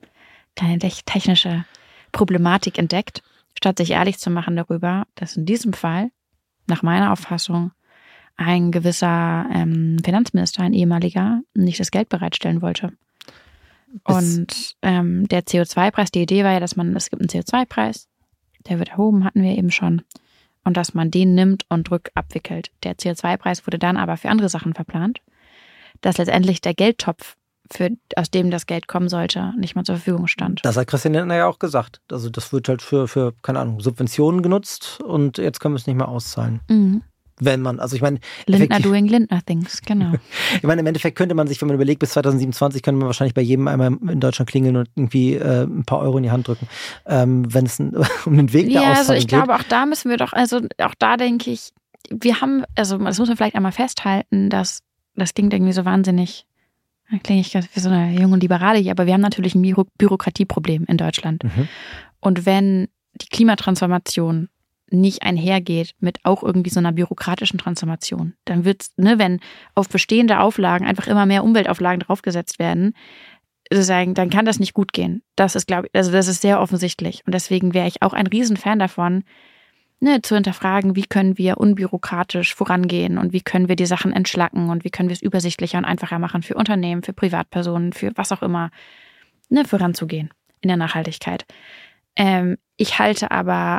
Problematik entdeckt, statt sich ehrlich zu machen darüber, dass in diesem Fall, nach meiner Auffassung, ein gewisser Finanzminister, ein ehemaliger, nicht das Geld bereitstellen wollte. Und der CO2-Preis, die Idee war ja, es gibt einen CO2-Preis, der wird erhoben, hatten wir eben schon, und dass man den nimmt und rückabwickelt. Der CO2-Preis wurde dann aber für andere Sachen verplant. dass letztendlich der Geldtopf, aus dem das Geld kommen sollte, nicht mal zur Verfügung stand. Das hat Christian Lindner ja auch gesagt. Also das wird halt für keine Ahnung, Subventionen genutzt und jetzt können wir es nicht mehr auszahlen. Wenn man, also ich meine... Lindner doing Lindner things, genau. Ich meine, im Endeffekt könnte man sich, wenn man überlegt, bis 2027 könnte man wahrscheinlich bei jedem einmal in Deutschland klingeln und irgendwie ein paar Euro in die Hand drücken, wenn es um den Weg der Auszahlung geht. Also ich glaube, auch da müssen wir doch, also auch da denke ich, wir haben, also das muss man vielleicht einmal festhalten, dass das klingt irgendwie so wahnsinnig, da klinge ich wie so eine junge Liberale hier, aber wir haben natürlich ein Bürokratieproblem in Deutschland. Und wenn die Klimatransformation nicht einhergeht mit auch irgendwie so einer bürokratischen Transformation, dann wird es, wenn auf bestehende Auflagen einfach immer mehr Umweltauflagen draufgesetzt werden, sozusagen, dann kann das nicht gut gehen. Das ist, glaube ich, also das ist sehr offensichtlich. Und deswegen wäre ich auch ein Riesenfan davon, zu hinterfragen, wie können wir unbürokratisch vorangehen und wie können wir die Sachen entschlacken und wie können wir es übersichtlicher und einfacher machen für Unternehmen, für Privatpersonen, für was auch immer, voranzugehen in der Nachhaltigkeit. Ich halte aber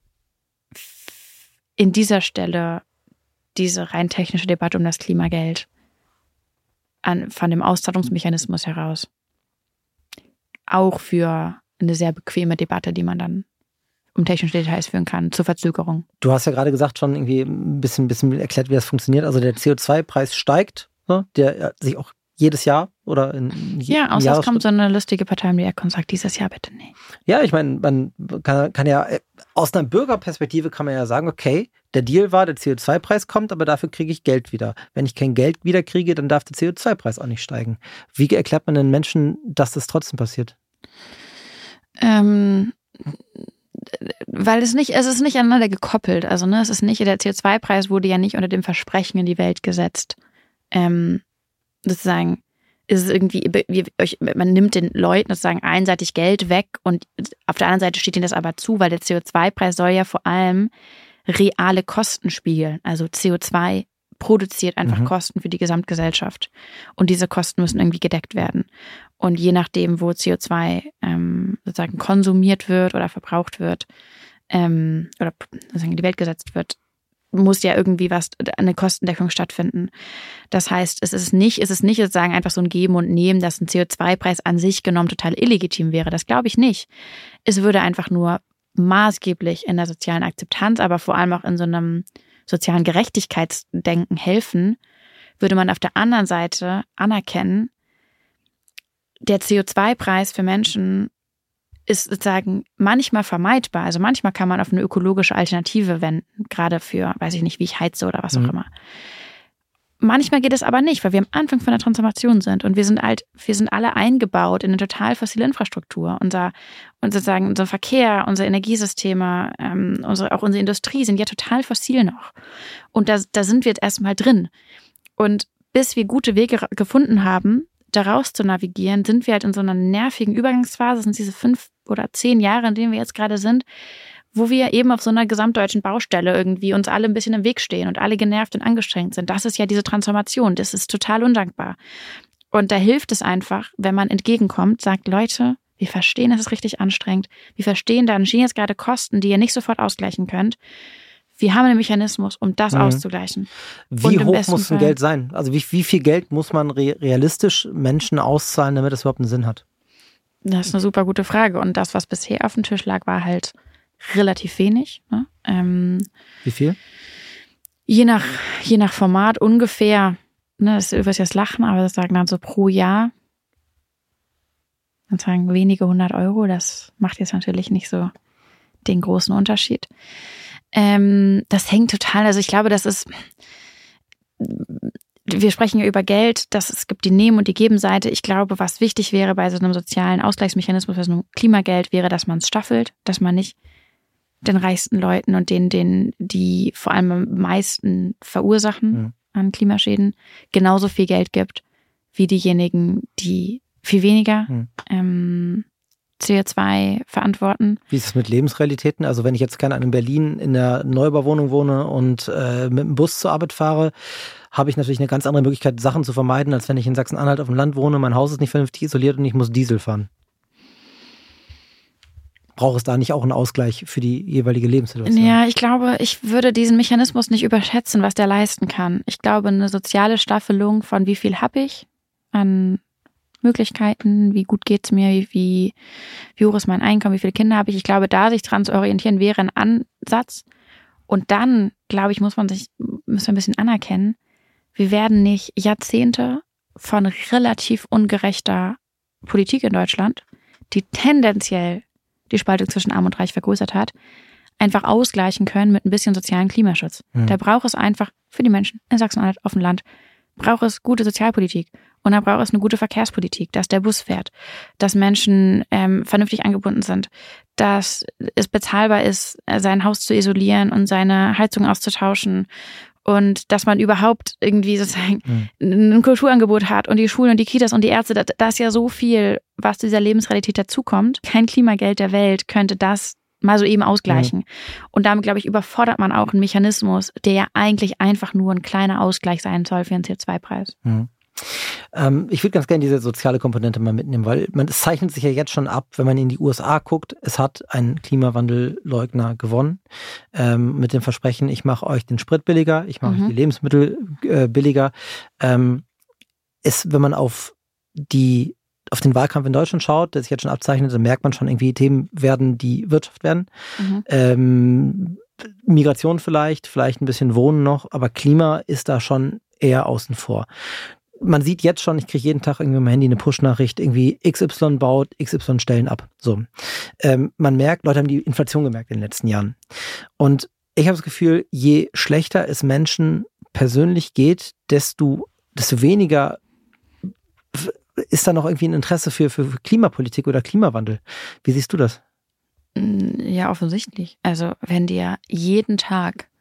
in dieser Stelle diese rein technische Debatte um das Klimageld von dem Auszahlungsmechanismus heraus auch für eine sehr bequeme Debatte, die man dann um technische Details führen kann, zur Verzögerung. Du hast ja gerade gesagt, schon irgendwie ein bisschen erklärt, wie das funktioniert. Also der CO2-Preis steigt, ne? Der sich auch jedes Jahr oder ja, außer es kommt so eine lustige Partei um die Ecke und sagt, dieses Jahr bitte nicht. Ja, ich meine, man kann ja, aus einer Bürgerperspektive kann man ja sagen, okay, der Deal war, der CO2-Preis kommt, aber dafür kriege ich Geld wieder. Wenn ich kein Geld wieder kriege, dann darf der CO2-Preis auch nicht steigen. Wie erklärt man den Menschen, dass das trotzdem passiert? Weil es ist nicht aneinander gekoppelt. Also, es ist nicht, der CO2-Preis wurde ja nicht unter dem Versprechen in die Welt gesetzt. Sozusagen ist es irgendwie, man nimmt den Leuten sozusagen einseitig Geld weg und auf der anderen Seite steht ihnen das aber zu, weil der CO2-Preis soll ja vor allem reale Kosten spiegeln. Also CO2 produziert einfach Kosten für die Gesamtgesellschaft und diese Kosten müssen irgendwie gedeckt werden. Und je nachdem, wo CO2 sozusagen konsumiert wird oder verbraucht wird oder sozusagen in die Welt gesetzt wird, muss ja irgendwie eine Kostendeckung stattfinden. Das heißt, es ist nicht sozusagen einfach so ein Geben und Nehmen, dass ein CO2-Preis an sich genommen total illegitim wäre. Das glaube ich nicht. Es würde einfach nur maßgeblich in der sozialen Akzeptanz, aber vor allem auch in so einem sozialen Gerechtigkeitsdenken helfen, würde man auf der anderen Seite anerkennen, der CO2-Preis für Menschen ist sozusagen manchmal vermeidbar. Also manchmal kann man auf eine ökologische Alternative wenden, gerade für, weiß ich nicht, wie ich heize oder was auch immer. Manchmal geht es aber nicht, weil wir am Anfang von der Transformation sind und wir sind alle eingebaut in eine total fossile Infrastruktur. Unser Verkehr, unsere Energiesysteme, auch unsere Industrie sind ja total fossil noch. Und da sind wir jetzt erstmal drin. Und bis wir gute Wege gefunden haben, da raus zu navigieren, sind wir halt in so einer nervigen Übergangsphase. Das sind diese 5 oder 10 Jahre, in denen wir jetzt gerade sind, wo wir eben auf so einer gesamtdeutschen Baustelle irgendwie uns alle ein bisschen im Weg stehen und alle genervt und angestrengt sind. Das ist ja diese Transformation. Das ist total undankbar. Und da hilft es einfach, wenn man entgegenkommt, sagt, Leute, wir verstehen, das ist richtig anstrengend. Wir verstehen, da entstehen jetzt gerade Kosten, die ihr nicht sofort ausgleichen könnt. Wir haben einen Mechanismus, um das auszugleichen. Wie hoch muss ein Geld sein? Also wie viel Geld muss man realistisch Menschen auszahlen, damit das überhaupt einen Sinn hat? Das ist eine super gute Frage. Und das, was bisher auf dem Tisch lag, war halt relativ wenig. Ne? Wie viel? Je nach Format ungefähr, das ist jetzt Lachen, aber das sagen dann so pro Jahr, dann sagen wenige 100 Euro. Das macht jetzt natürlich nicht so den großen Unterschied. Das hängt total, also ich glaube, wir sprechen ja über Geld, es gibt die Nehmen- und die Gebenseite. Ich glaube, was wichtig wäre bei so einem sozialen Ausgleichsmechanismus, bei so einem Klimageld, wäre, dass man es staffelt, dass man nicht den reichsten Leuten und denen, die vor allem am meisten verursachen an Klimaschäden, genauso viel Geld gibt, wie diejenigen, die viel weniger CO2 verantworten. Wie ist es mit Lebensrealitäten? Also wenn ich jetzt gerne in Berlin in der Neubauwohnung wohne und mit dem Bus zur Arbeit fahre, habe ich natürlich eine ganz andere Möglichkeit, Sachen zu vermeiden, als wenn ich in Sachsen-Anhalt auf dem Land wohne, mein Haus ist nicht vernünftig isoliert und ich muss Diesel fahren. braucht es da nicht auch einen Ausgleich für die jeweilige Lebenssituation? Ja, ich glaube, ich würde diesen Mechanismus nicht überschätzen, was der leisten kann. Ich glaube, eine soziale Staffelung von wie viel habe ich an Möglichkeiten, wie gut geht's mir, wie hoch ist mein Einkommen, wie viele Kinder habe ich. Ich glaube, da sich dran zu orientieren, wäre ein Ansatz. Und dann, glaube ich, müssen wir ein bisschen anerkennen, wir werden nicht Jahrzehnte von relativ ungerechter Politik in Deutschland, die tendenziell die Spaltung zwischen Arm und Reich vergrößert hat, einfach ausgleichen können mit ein bisschen sozialen Klimaschutz. Da braucht es einfach für die Menschen in Sachsen-Anhalt auf dem Land, braucht es gute Sozialpolitik und dann braucht es eine gute Verkehrspolitik, dass der Bus fährt, dass Menschen vernünftig angebunden sind, dass es bezahlbar ist, sein Haus zu isolieren und seine Heizung auszutauschen und dass man überhaupt irgendwie sozusagen ein Kulturangebot hat und die Schulen und die Kitas und die Ärzte, da ist ja so viel, was zu dieser Lebensrealität dazukommt. Kein Klimageld der Welt könnte das mal so eben ausgleichen. Und damit, glaube ich, überfordert man auch einen Mechanismus, der ja eigentlich einfach nur ein kleiner Ausgleich sein soll für den CO2-Preis. Ich würde ganz gerne diese soziale Komponente mal mitnehmen, weil es zeichnet sich ja jetzt schon ab, wenn man in die USA guckt, es hat ein Klimawandelleugner gewonnen mit dem Versprechen, ich mache euch den Sprit billiger, ich mache euch die Lebensmittel billiger. Wenn man auf den Wahlkampf in Deutschland schaut, der sich jetzt schon abzeichnet, dann merkt man schon irgendwie, Themen werden die Wirtschaft werden. Migration vielleicht ein bisschen Wohnen noch, aber Klima ist da schon eher außen vor. Man sieht jetzt schon, ich kriege jeden Tag irgendwie mein Handy eine Push-Nachricht, irgendwie XY baut XY Stellen ab. So. Man merkt, Leute haben die Inflation gemerkt in den letzten Jahren. Und ich habe das Gefühl, je schlechter es Menschen persönlich geht, desto weniger ist da noch irgendwie ein Interesse für Klimapolitik oder Klimawandel. Wie siehst du das? Ja, offensichtlich. Also wenn dir jeden Tag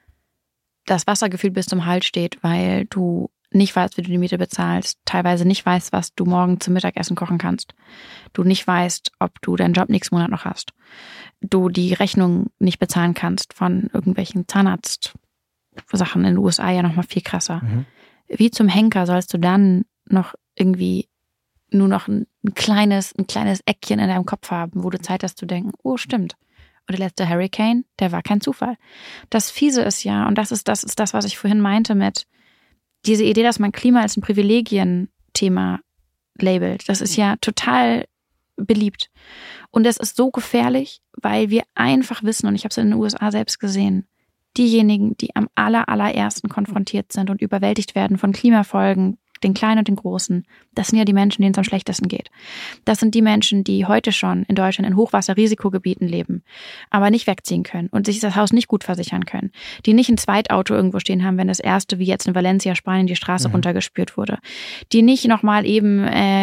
das Wassergefühl bis zum Hals steht, weil du nicht weißt, wie du die Miete bezahlst, teilweise nicht weißt, was du morgen zum Mittagessen kochen kannst, du nicht weißt, ob du deinen Job nächsten Monat noch hast, du die Rechnung nicht bezahlen kannst von irgendwelchen Zahnarztsachen in den USA ja noch mal viel krasser. Wie zum Henker sollst du dann noch irgendwie nur noch ein kleines Eckchen in deinem Kopf haben, wo du Zeit hast zu denken, oh stimmt. Und der letzte Hurricane, der war kein Zufall. Das Fiese ist ja, und das ist das, was ich vorhin meinte mit diese Idee, dass man Klima als ein Privilegienthema labelt, das ist ja total beliebt. Und das ist so gefährlich, weil wir einfach wissen, und ich habe es in den USA selbst gesehen, diejenigen, die am allerersten konfrontiert sind und überwältigt werden von Klimafolgen, den Kleinen und den Großen, das sind ja die Menschen, denen es am schlechtesten geht. Das sind die Menschen, die heute schon in Deutschland in Hochwasserrisikogebieten leben, aber nicht wegziehen können und sich das Haus nicht gut versichern können, die nicht ein Zweitauto irgendwo stehen haben, wenn das erste, wie jetzt in Valencia, Spanien, die Straße runtergespült wurde, die nicht nochmal eben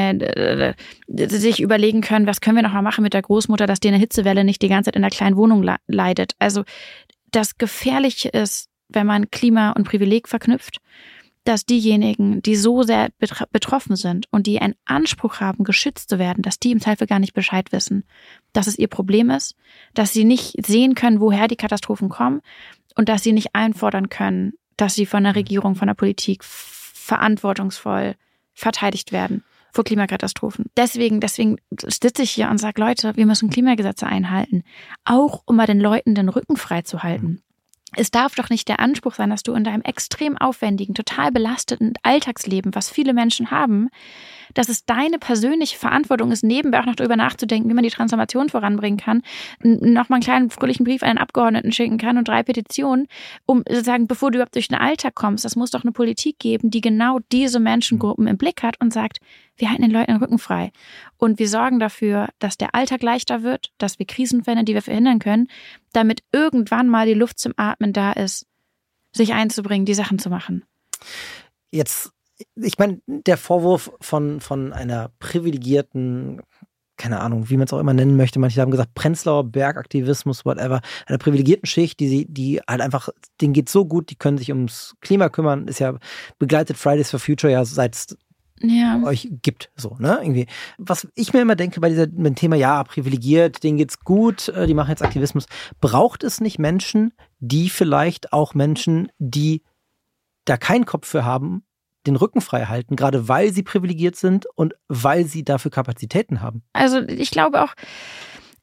sich überlegen können, was können wir nochmal machen mit der Großmutter, dass die in der Hitzewelle nicht die ganze Zeit in der kleinen Wohnung leidet. Also das Gefährliche ist, wenn man Klima und Privileg verknüpft, dass diejenigen, die so sehr betroffen sind und die einen Anspruch haben, geschützt zu werden, dass die im Zweifel gar nicht Bescheid wissen, dass es ihr Problem ist, dass sie nicht sehen können, woher die Katastrophen kommen und dass sie nicht einfordern können, dass sie von der Regierung, von der Politik verantwortungsvoll verteidigt werden vor Klimakatastrophen. Deswegen sitze ich hier und sage, Leute, wir müssen Klimagesetze einhalten, auch um mal den Leuten den Rücken frei zu halten. Es darf doch nicht der Anspruch sein, dass du in deinem extrem aufwendigen, total belasteten Alltagsleben, was viele Menschen haben, dass es deine persönliche Verantwortung ist, nebenbei auch noch darüber nachzudenken, wie man die Transformation voranbringen kann, nochmal einen kleinen fröhlichen Brief an einen Abgeordneten schicken kann und 3 Petitionen, um sozusagen, bevor du überhaupt durch den Alltag kommst, das muss doch eine Politik geben, die genau diese Menschengruppen im Blick hat und sagt, wir halten den Leuten den Rücken frei. Und wir sorgen dafür, dass der Alltag leichter wird, dass wir Krisenfälle, die wir verhindern können, damit irgendwann mal die Luft zum Atmen da ist, sich einzubringen, die Sachen zu machen. Jetzt, ich meine, der Vorwurf von einer privilegierten, keine Ahnung, wie man es auch immer nennen möchte, manche haben gesagt, Prenzlauer Bergaktivismus, whatever, einer privilegierten Schicht, die halt einfach, denen geht's so gut, die können sich ums Klima kümmern, ist ja begleitet Fridays for Future ja seit es euch gibt, so, ne, irgendwie. Was ich mir immer denke bei diesem Thema, ja, privilegiert, denen geht's gut, die machen jetzt Aktivismus, braucht es nicht Menschen, die vielleicht auch Menschen, die da keinen Kopf für haben, den Rücken frei halten, gerade weil sie privilegiert sind und weil sie dafür Kapazitäten haben? Also ich glaube auch,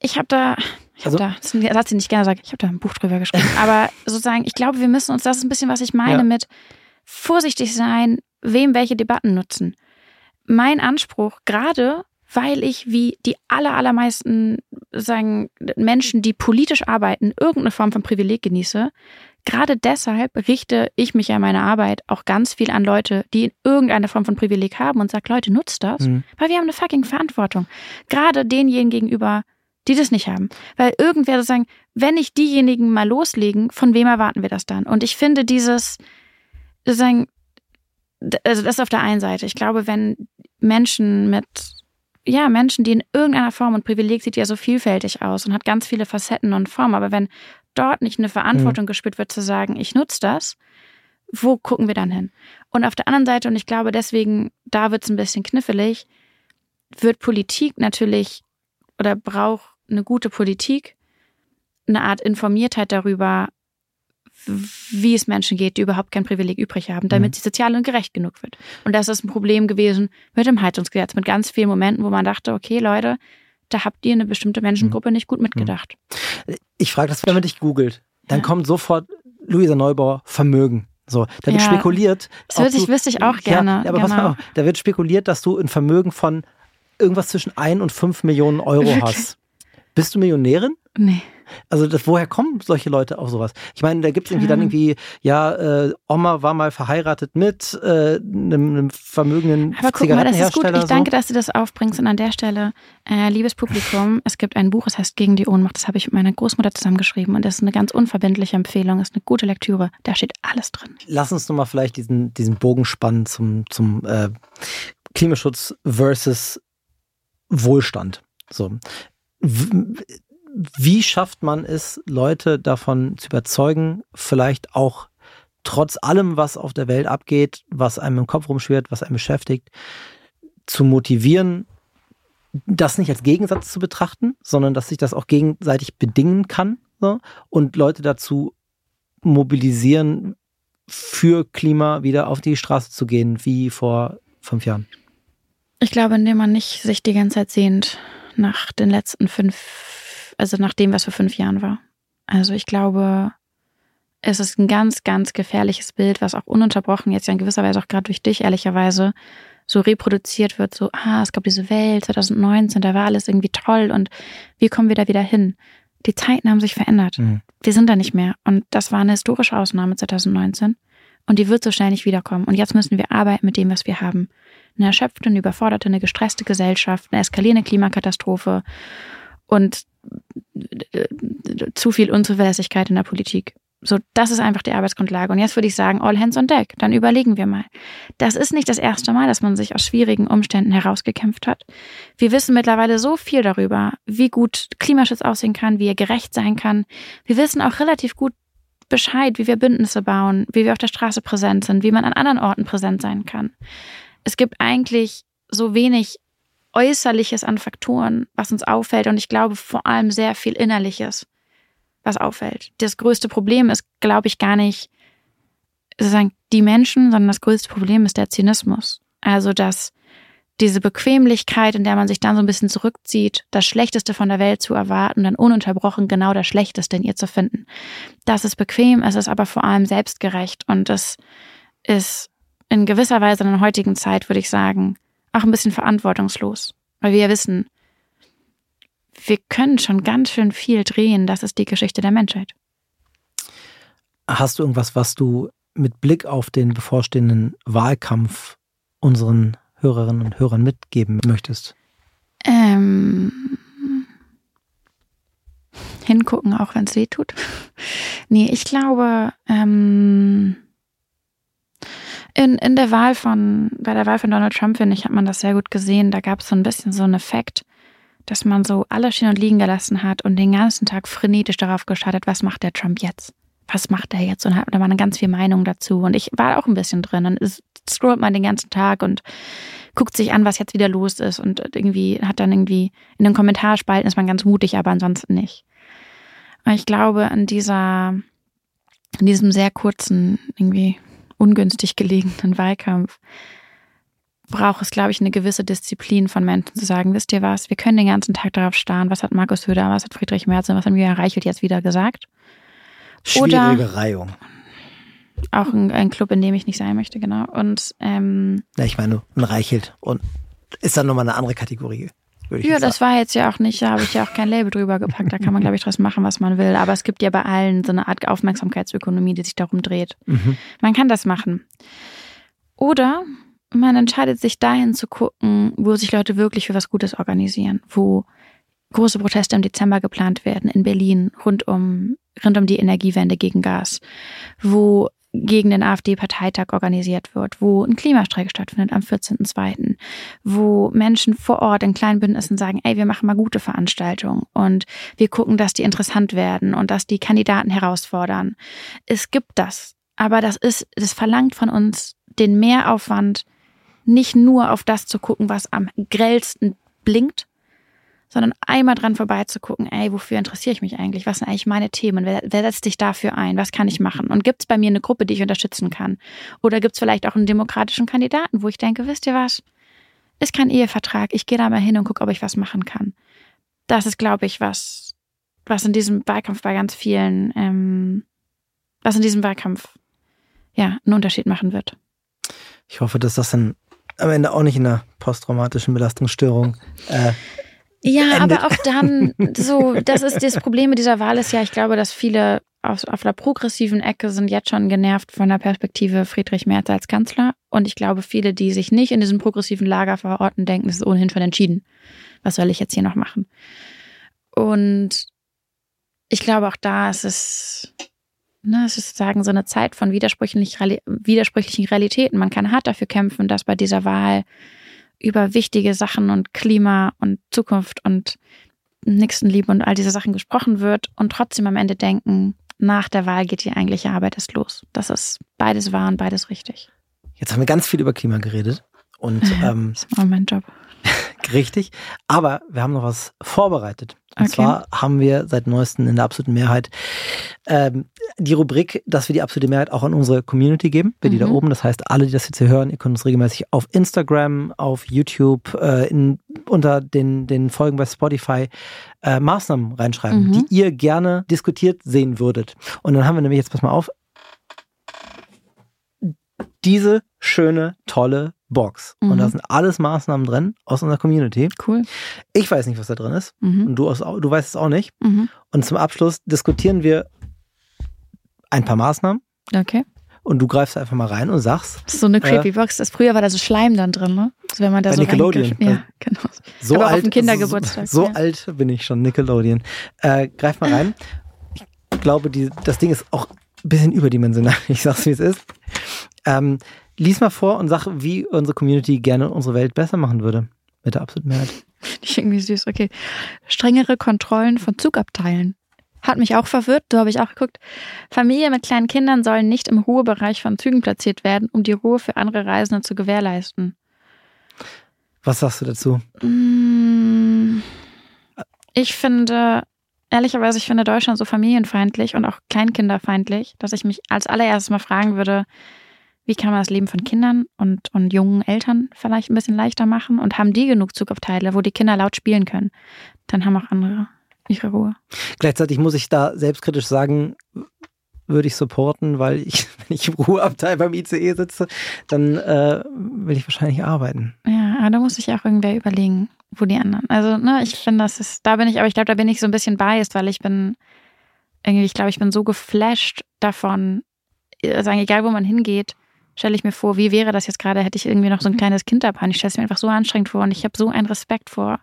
das ist ein Satz, den ich gerne sage, ich habe da ein Buch drüber geschrieben, aber sozusagen, ich glaube, wir müssen uns, das ist ein bisschen, was ich meine mit vorsichtig sein, wem welche Debatten nutzen. Mein Anspruch, gerade weil ich wie die allermeisten sagen Menschen, die politisch arbeiten, irgendeine Form von Privileg genieße, gerade deshalb richte ich mich ja in meiner Arbeit auch ganz viel an Leute, die irgendeine Form von Privileg haben und sage, Leute, nutzt das, weil wir haben eine fucking Verantwortung. Gerade denjenigen gegenüber, die das nicht haben. Weil irgendwer sozusagen, wenn nicht diejenigen mal loslegen, von wem erwarten wir das dann? Und ich finde dieses, sozusagen, also das auf der einen Seite. Ich glaube, wenn Menschen, die in irgendeiner Form, und Privileg sieht ja so vielfältig aus und hat ganz viele Facetten und Formen, aber wenn dort nicht eine Verantwortung gespürt wird, zu sagen, ich nutze das, wo gucken wir dann hin? Und auf der anderen Seite, und ich glaube deswegen, da wird es ein bisschen knifflig, wird Politik natürlich oder braucht eine gute Politik eine Art Informiertheit darüber, wie es Menschen geht, die überhaupt kein Privileg übrig haben, damit sie sozial und gerecht genug wird. Und das ist ein Problem gewesen mit dem Heizungsgesetz, mit ganz vielen Momenten, wo man dachte, okay, Leute, da habt ihr eine bestimmte Menschengruppe nicht gut mitgedacht. Ich frage das, wenn man dich googelt, dann kommt sofort Luisa Neubauer Vermögen. So, da wird spekuliert. Das wüsste ich auch gerne. Ja, aber pass mal auf, da wird spekuliert, dass du ein Vermögen von irgendwas zwischen 1 und 5 Millionen Euro hast. Bist du Millionärin? Nee. Also woher kommen solche Leute auf sowas? Ich meine, da gibt es irgendwie dann irgendwie, Oma war mal verheiratet mit einem vermögenden Aber guck mal, das ist gut. Ich danke, so. dass du das aufbringst. Und an der Stelle, liebes Publikum, es gibt ein Buch, das heißt Gegen die Ohnmacht. Das habe ich mit meiner Großmutter zusammengeschrieben. Und das ist eine ganz unverbindliche Empfehlung. Das ist eine gute Lektüre. Da steht alles drin. Lass uns nochmal vielleicht diesen Bogen spannen zum Klimaschutz versus Wohlstand. So. Wie schafft man es, Leute davon zu überzeugen, vielleicht auch trotz allem, was auf der Welt abgeht, was einem im Kopf rumschwirrt, was einen beschäftigt, zu motivieren, das nicht als Gegensatz zu betrachten, sondern dass sich das auch gegenseitig bedingen kann, so, und Leute dazu mobilisieren, für Klima wieder auf die Straße zu gehen, wie vor 5 Jahren? Ich glaube, indem man nicht sich die ganze Zeit sehnt nach den letzten 5, also nach dem, was vor 5 Jahren war. Also ich glaube, es ist ein ganz, ganz gefährliches Bild, was auch ununterbrochen jetzt ja in gewisser Weise auch gerade durch dich ehrlicherweise so reproduziert wird, so, es gab diese Welt 2019, da war alles irgendwie toll und wie kommen wir da wieder hin? Die Zeiten haben sich verändert. Wir sind da nicht mehr und das war eine historische Ausnahme 2019 und die wird so schnell nicht wiederkommen und jetzt müssen wir arbeiten mit dem, was wir haben. Eine erschöpfte, eine überforderte, eine gestresste Gesellschaft, eine eskalierende Klimakatastrophe und zu viel Unzuverlässigkeit in der Politik. So, das ist einfach die Arbeitsgrundlage. Und jetzt würde ich sagen, all hands on deck. Dann überlegen wir mal. Das ist nicht das erste Mal, dass man sich aus schwierigen Umständen herausgekämpft hat. Wir wissen mittlerweile so viel darüber, wie gut Klimaschutz aussehen kann, wie er gerecht sein kann. Wir wissen auch relativ gut Bescheid, wie wir Bündnisse bauen, wie wir auf der Straße präsent sind, wie man an anderen Orten präsent sein kann. Es gibt eigentlich so wenig Äußerliches an Faktoren, was uns auffällt. Und ich glaube vor allem sehr viel Innerliches, was auffällt. Das größte Problem ist, glaube ich, gar nicht sozusagen die Menschen, sondern das größte Problem ist der Zynismus. Also, dass diese Bequemlichkeit, in der man sich dann so ein bisschen zurückzieht, das Schlechteste von der Welt zu erwarten, dann ununterbrochen genau das Schlechteste in ihr zu finden. Das ist bequem, es ist aber vor allem selbstgerecht und das ist in gewisser Weise in der heutigen Zeit, würde ich sagen, auch ein bisschen verantwortungslos. Weil wir ja wissen, wir können schon ganz schön viel drehen. Das ist die Geschichte der Menschheit. Hast du irgendwas, was du mit Blick auf den bevorstehenden Wahlkampf unseren Hörerinnen und Hörern mitgeben möchtest? Hingucken, auch wenn es weh tut. Nee, ich glaube, bei der Wahl von Donald Trump, finde ich, hat man das sehr gut gesehen. Da gab es so ein bisschen so einen Effekt, dass man so alles stehen und liegen gelassen hat und den ganzen Tag frenetisch darauf geschaut hat, was macht der Trump jetzt? Was macht er jetzt? Und da waren ganz viele Meinungen dazu. Und ich war auch ein bisschen drin. Und scrollt man den ganzen Tag und guckt sich an, was jetzt wieder los ist. Und irgendwie in den Kommentarspalten ist man ganz mutig, aber ansonsten nicht. Und ich glaube, in diesem sehr kurzen, irgendwie ungünstig gelegenen Wahlkampf braucht es, glaube ich, eine gewisse Disziplin von Menschen zu sagen, wisst ihr was, wir können den ganzen Tag darauf starren, was hat Markus Söder, was hat Friedrich Merz und was hat Julian Reichelt jetzt wieder gesagt. Schwierige Reihung. Auch ein Club, in dem ich nicht sein möchte, genau. Und ich meine, ein Reichelt und ist dann nochmal eine andere Kategorie. Ja, das war jetzt ja auch nicht, da habe ich ja auch kein Label drüber gepackt. Da kann man, glaube ich, draus machen, was man will. Aber es gibt ja bei allen so eine Art Aufmerksamkeitsökonomie, die sich darum dreht. Mhm. Man kann das machen. Oder man entscheidet sich dahin zu gucken, wo sich Leute wirklich für was Gutes organisieren, wo große Proteste im Dezember geplant werden in Berlin rund um die Energiewende gegen Gas, wo gegen den AfD-Parteitag organisiert wird, wo ein Klimastreik stattfindet am 14.02., wo Menschen vor Ort in kleinen Bündnissen sagen, ey, wir machen mal gute Veranstaltungen und wir gucken, dass die interessant werden und dass die Kandidaten herausfordern. Es gibt das, aber das verlangt von uns den Mehraufwand, nicht nur auf das zu gucken, was am grellsten blinkt, sondern einmal dran vorbeizugucken, ey, wofür interessiere ich mich eigentlich? Was sind eigentlich meine Themen? Wer setzt sich dafür ein? Was kann ich machen? Und gibt es bei mir eine Gruppe, die ich unterstützen kann? Oder gibt es vielleicht auch einen demokratischen Kandidaten, wo ich denke, wisst ihr was? Ist kein Ehevertrag. Ich gehe da mal hin und gucke, ob ich was machen kann. Das ist, glaube ich, was in diesem Wahlkampf bei ganz vielen, einen Unterschied machen wird. Ich hoffe, dass das dann am Ende auch nicht in einer posttraumatischen Belastungsstörung ja, endet. aber auch dann, das ist das Problem mit dieser Wahl ist ja, ich glaube, dass viele auf der progressiven Ecke sind jetzt schon genervt von der Perspektive Friedrich Merz als Kanzler. Und ich glaube, viele, die sich nicht in diesem progressiven Lager verorten, denken, es ist ohnehin schon entschieden. Was soll ich jetzt hier noch machen? Und ich glaube, auch da ist es sozusagen so eine Zeit von widersprüchlichen Realitäten. Man kann hart dafür kämpfen, dass bei dieser Wahl über wichtige Sachen und Klima und Zukunft und Nächstenliebe und all diese Sachen gesprochen wird und trotzdem am Ende denken, nach der Wahl geht die eigentliche Arbeit erst los. Das ist beides wahr und beides richtig. Jetzt haben wir ganz viel über Klima geredet. Und, das ist auch mein Job. Richtig. Aber wir haben noch was vorbereitet. Und zwar haben wir seit neuestem in der absoluten Mehrheit die Rubrik, dass wir die absolute Mehrheit auch an unsere Community geben. Wir die da oben. Das heißt, alle, die das jetzt hier hören, ihr könnt uns regelmäßig auf Instagram, auf YouTube, unter den Folgen bei Spotify Maßnahmen reinschreiben, die ihr gerne diskutiert sehen würdet. Und dann haben wir nämlich jetzt, pass mal auf, diese schöne, tolle Box. Und da sind alles Maßnahmen drin aus unserer Community. Cool. Ich weiß nicht, was da drin ist. Und du weißt es auch nicht. Und zum Abschluss diskutieren wir ein paar Maßnahmen. Okay. Und du greifst einfach mal rein und sagst. Das ist so eine creepy Box. Früher war da so Schleim dann drin, ne? Also wenn man da bei so Nickelodeon. Ja, genau. So aber alt, auf dem Kindergeburtstag. So alt bin ich schon, Nickelodeon. Greif mal rein. Ich glaube, das Ding ist auch ein bisschen überdimensional. Ich sag's, wie es ist. Lies mal vor und sag, wie unsere Community gerne unsere Welt besser machen würde. Mit der absoluten Mehrheit. Ich irgendwie süß, okay. Strengere Kontrollen von Zugabteilen. Hat mich auch verwirrt, so habe ich auch geguckt. Familien mit kleinen Kindern sollen nicht im Ruhebereich von Zügen platziert werden, um die Ruhe für andere Reisende zu gewährleisten. Was sagst du dazu? Ich finde Deutschland so familienfeindlich und auch kleinkinderfeindlich, dass ich mich als allererstes mal fragen würde, wie kann man das Leben von Kindern und jungen Eltern vielleicht ein bisschen leichter machen? Und haben die genug Zugabteile, wo die Kinder laut spielen können? Dann haben auch andere ihre Ruhe. Gleichzeitig muss ich da selbstkritisch sagen, würde ich supporten, weil wenn ich im Ruheabteil beim ICE sitze, dann will ich wahrscheinlich arbeiten. Ja, aber da muss sich auch irgendwer überlegen, wo die anderen. Also, ich finde, da bin ich so ein bisschen biased, weil ich bin so geflasht davon, sagen, egal wo man hingeht, stelle ich mir vor, wie wäre das jetzt gerade, hätte ich irgendwie noch so ein kleines Kind dabei. Ich stelle es mir einfach so anstrengend vor und ich habe so einen Respekt vor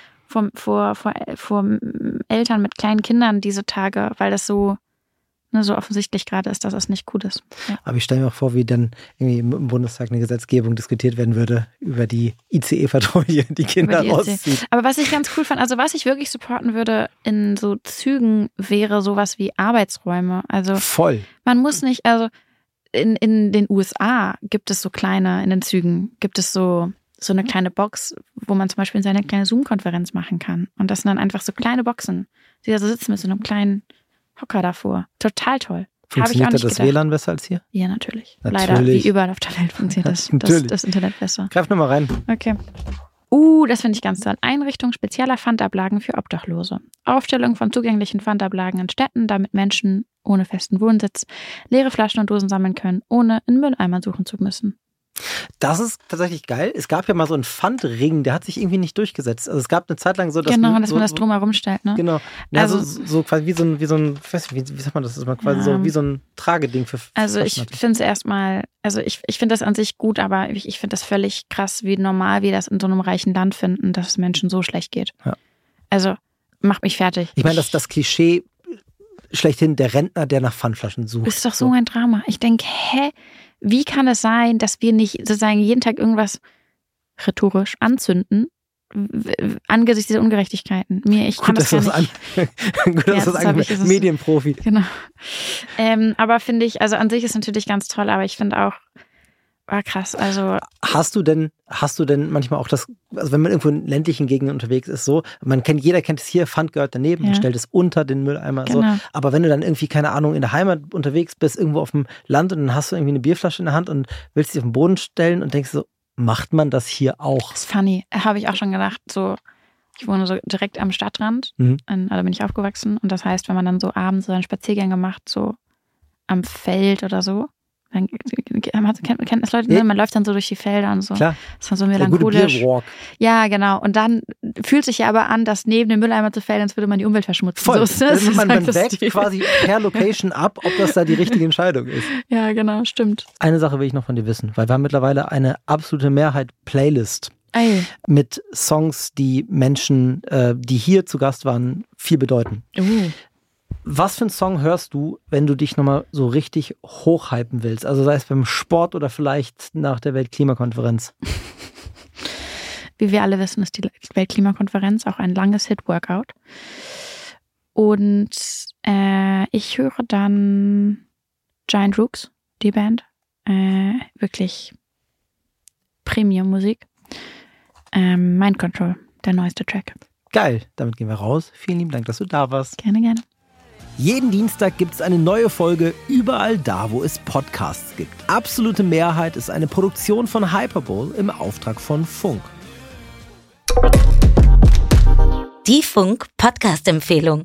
Eltern mit kleinen Kindern diese Tage, weil das so offensichtlich gerade ist, dass es nicht gut ist. Ja. Aber ich stelle mir auch vor, wie dann irgendwie im Bundestag eine Gesetzgebung diskutiert werden würde über die ICE-Patrouille, die Kinder rauszieht. Aber was ich ganz cool fand, also was ich wirklich supporten würde in so Zügen, wäre sowas wie Arbeitsräume. Also voll. Man muss nicht, also in den USA gibt es so kleine, in den Zügen gibt es so eine kleine Box, wo man zum Beispiel seine kleine Zoom-Konferenz machen kann. Und das sind dann einfach so kleine Boxen, die da so sitzen mit so einem kleinen Hocker davor. Total toll. Funktioniert da das WLAN besser als hier? Ja, natürlich. Leider, wie überall auf der Welt funktioniert das Internet besser. Greif nochmal rein. Okay. Das finde ich ganz toll. Einrichtung spezieller Pfandablagen für Obdachlose. Aufstellung von zugänglichen Pfandablagen in Städten, damit Menschen ohne festen Wohnsitz leere Flaschen und Dosen sammeln können, ohne in Mülleimern suchen zu müssen. Das ist tatsächlich geil. Es gab ja mal so einen Pfandring, der hat sich irgendwie nicht durchgesetzt. Also es gab eine Zeit lang so, dass dass man das drumherum stellt, ne? Genau. Ja, also so quasi wie so ein, wie sagt man das? Das ist mal quasi so wie so ein Trageding für Also ich finde es erstmal, ich finde das an sich gut, aber ich finde das völlig krass, wie normal wir das in so einem reichen Land finden, dass es Menschen so schlecht geht. Ja. Also macht mich fertig. Ich meine, das Klischee schlechthin, der Rentner, der nach Pfandflaschen sucht. Ist doch so ein Drama. Ich denke, wie kann es sein, dass wir nicht sozusagen jeden Tag irgendwas rhetorisch anzünden, angesichts dieser Ungerechtigkeiten? Ich kann das gar nicht. Gut, dass das Medienprofi. Genau. Aber finde ich, also an sich ist natürlich ganz toll, aber ich finde auch, krass, also. Hast du denn manchmal auch das, also wenn man irgendwo in ländlichen Gegenden unterwegs ist, so, jeder kennt es hier, Pfand gehört daneben, man stellt es unter den Mülleimer, genau. So. Aber wenn du dann irgendwie, keine Ahnung, in der Heimat unterwegs bist, irgendwo auf dem Land und dann hast du irgendwie eine Bierflasche in der Hand und willst sie auf den Boden stellen und denkst so, macht man das hier auch? Das ist funny, habe ich auch schon gedacht, so, ich wohne so direkt am Stadtrand, da bin ich aufgewachsen und das heißt, wenn man dann so abends so einen Spaziergänger macht, so am Feld oder so, dann kennt das Leute, man läuft dann so durch die Felder und so. Klar. Das war so melancholisch. Bierwalk. Ja, genau. Und dann fühlt sich ja aber an, dass neben dem Mülleimer zu fällen, als würde man die Umwelt verschmutzen. Voll. So ist das. Man wägt quasi per Location ab, ob das da die richtige Entscheidung ist. Ja, genau, stimmt. Eine Sache will ich noch von dir wissen, weil wir haben mittlerweile eine absolute Mehrheit-Playlist mit Songs, die Menschen, die hier zu Gast waren, viel bedeuten. Was für einen Song hörst du, wenn du dich nochmal so richtig hochhypen willst? Also sei es beim Sport oder vielleicht nach der Weltklimakonferenz? Wie wir alle wissen, ist die Weltklimakonferenz auch ein langes Hit-Workout. Und ich höre dann Giant Rooks, die Band. Wirklich Premium-Musik. Mind Control, der neueste Track. Geil, damit gehen wir raus. Vielen lieben Dank, dass du da warst. Gerne, gerne. Jeden Dienstag gibt es eine neue Folge überall da, wo es Podcasts gibt. Absolute Mehrheit ist eine Produktion von Hyperbowl im Auftrag von Funk. Die Funk-Podcast-Empfehlung.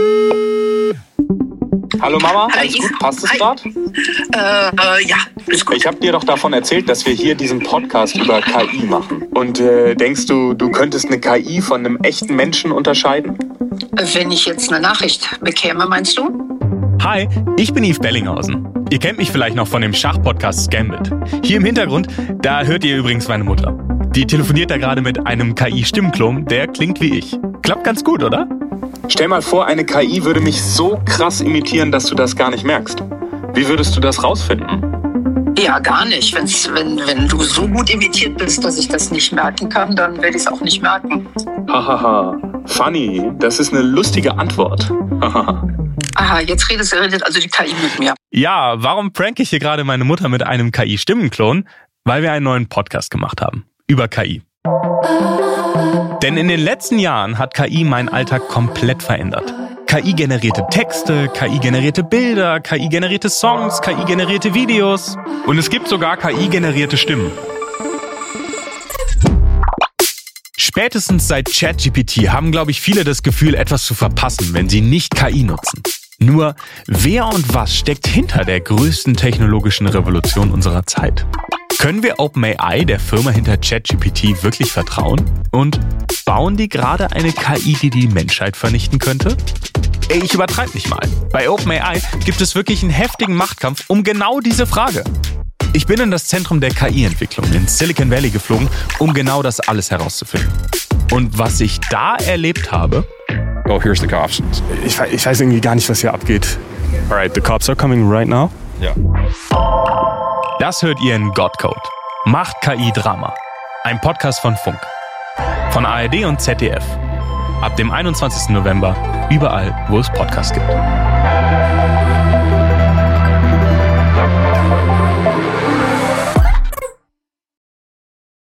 Hallo Mama, alles gut? Passt es gerade? Ja, ist gut. Ich habe dir doch davon erzählt, dass wir hier diesen Podcast über KI machen. Und denkst du, du könntest eine KI von einem echten Menschen unterscheiden? Wenn ich jetzt eine Nachricht bekäme, meinst du? Hi, ich bin Yves Bellinghausen. Ihr kennt mich vielleicht noch von dem Schachpodcast Scambit. Hier im Hintergrund, da hört ihr übrigens meine Mutter. Die telefoniert da gerade mit einem KI-Stimmklon, der klingt wie ich. Klappt ganz gut, oder? Stell mal vor, eine KI würde mich so krass imitieren, dass du das gar nicht merkst. Wie würdest du das rausfinden? Ja, gar nicht. Wenn du so gut imitiert bist, dass ich das nicht merken kann, dann werde ich es auch nicht merken. Hahaha, funny. Das ist eine lustige Antwort. Aha, jetzt redet also die KI mit mir. Ja, warum prank ich hier gerade meine Mutter mit einem KI-Stimmenklon? Weil wir einen neuen Podcast gemacht haben. Über KI. Denn in den letzten Jahren hat KI meinen Alltag komplett verändert. KI-generierte Texte, KI-generierte Bilder, KI-generierte Songs, KI-generierte Videos. Und es gibt sogar KI-generierte Stimmen. Spätestens seit ChatGPT haben, glaube ich, viele das Gefühl, etwas zu verpassen, wenn sie nicht KI nutzen. Nur, wer und was steckt hinter der größten technologischen Revolution unserer Zeit? Können wir OpenAI, der Firma hinter ChatGPT, wirklich vertrauen? Und bauen die gerade eine KI, die die Menschheit vernichten könnte? Ich übertreibe nicht mal. Bei OpenAI gibt es wirklich einen heftigen Machtkampf um genau diese Frage. Ich bin in das Zentrum der KI-Entwicklung in Silicon Valley geflogen, um genau das alles herauszufinden. Und was ich da erlebt habe... Oh, here's the cops. Ich weiß irgendwie gar nicht, was hier abgeht. Alright, the cops are coming right now. Ja. Das hört ihr in Godcode. Macht KI-Drama. Ein Podcast von Funk. Von ARD und ZDF. Ab dem 21. November überall, wo es Podcasts gibt.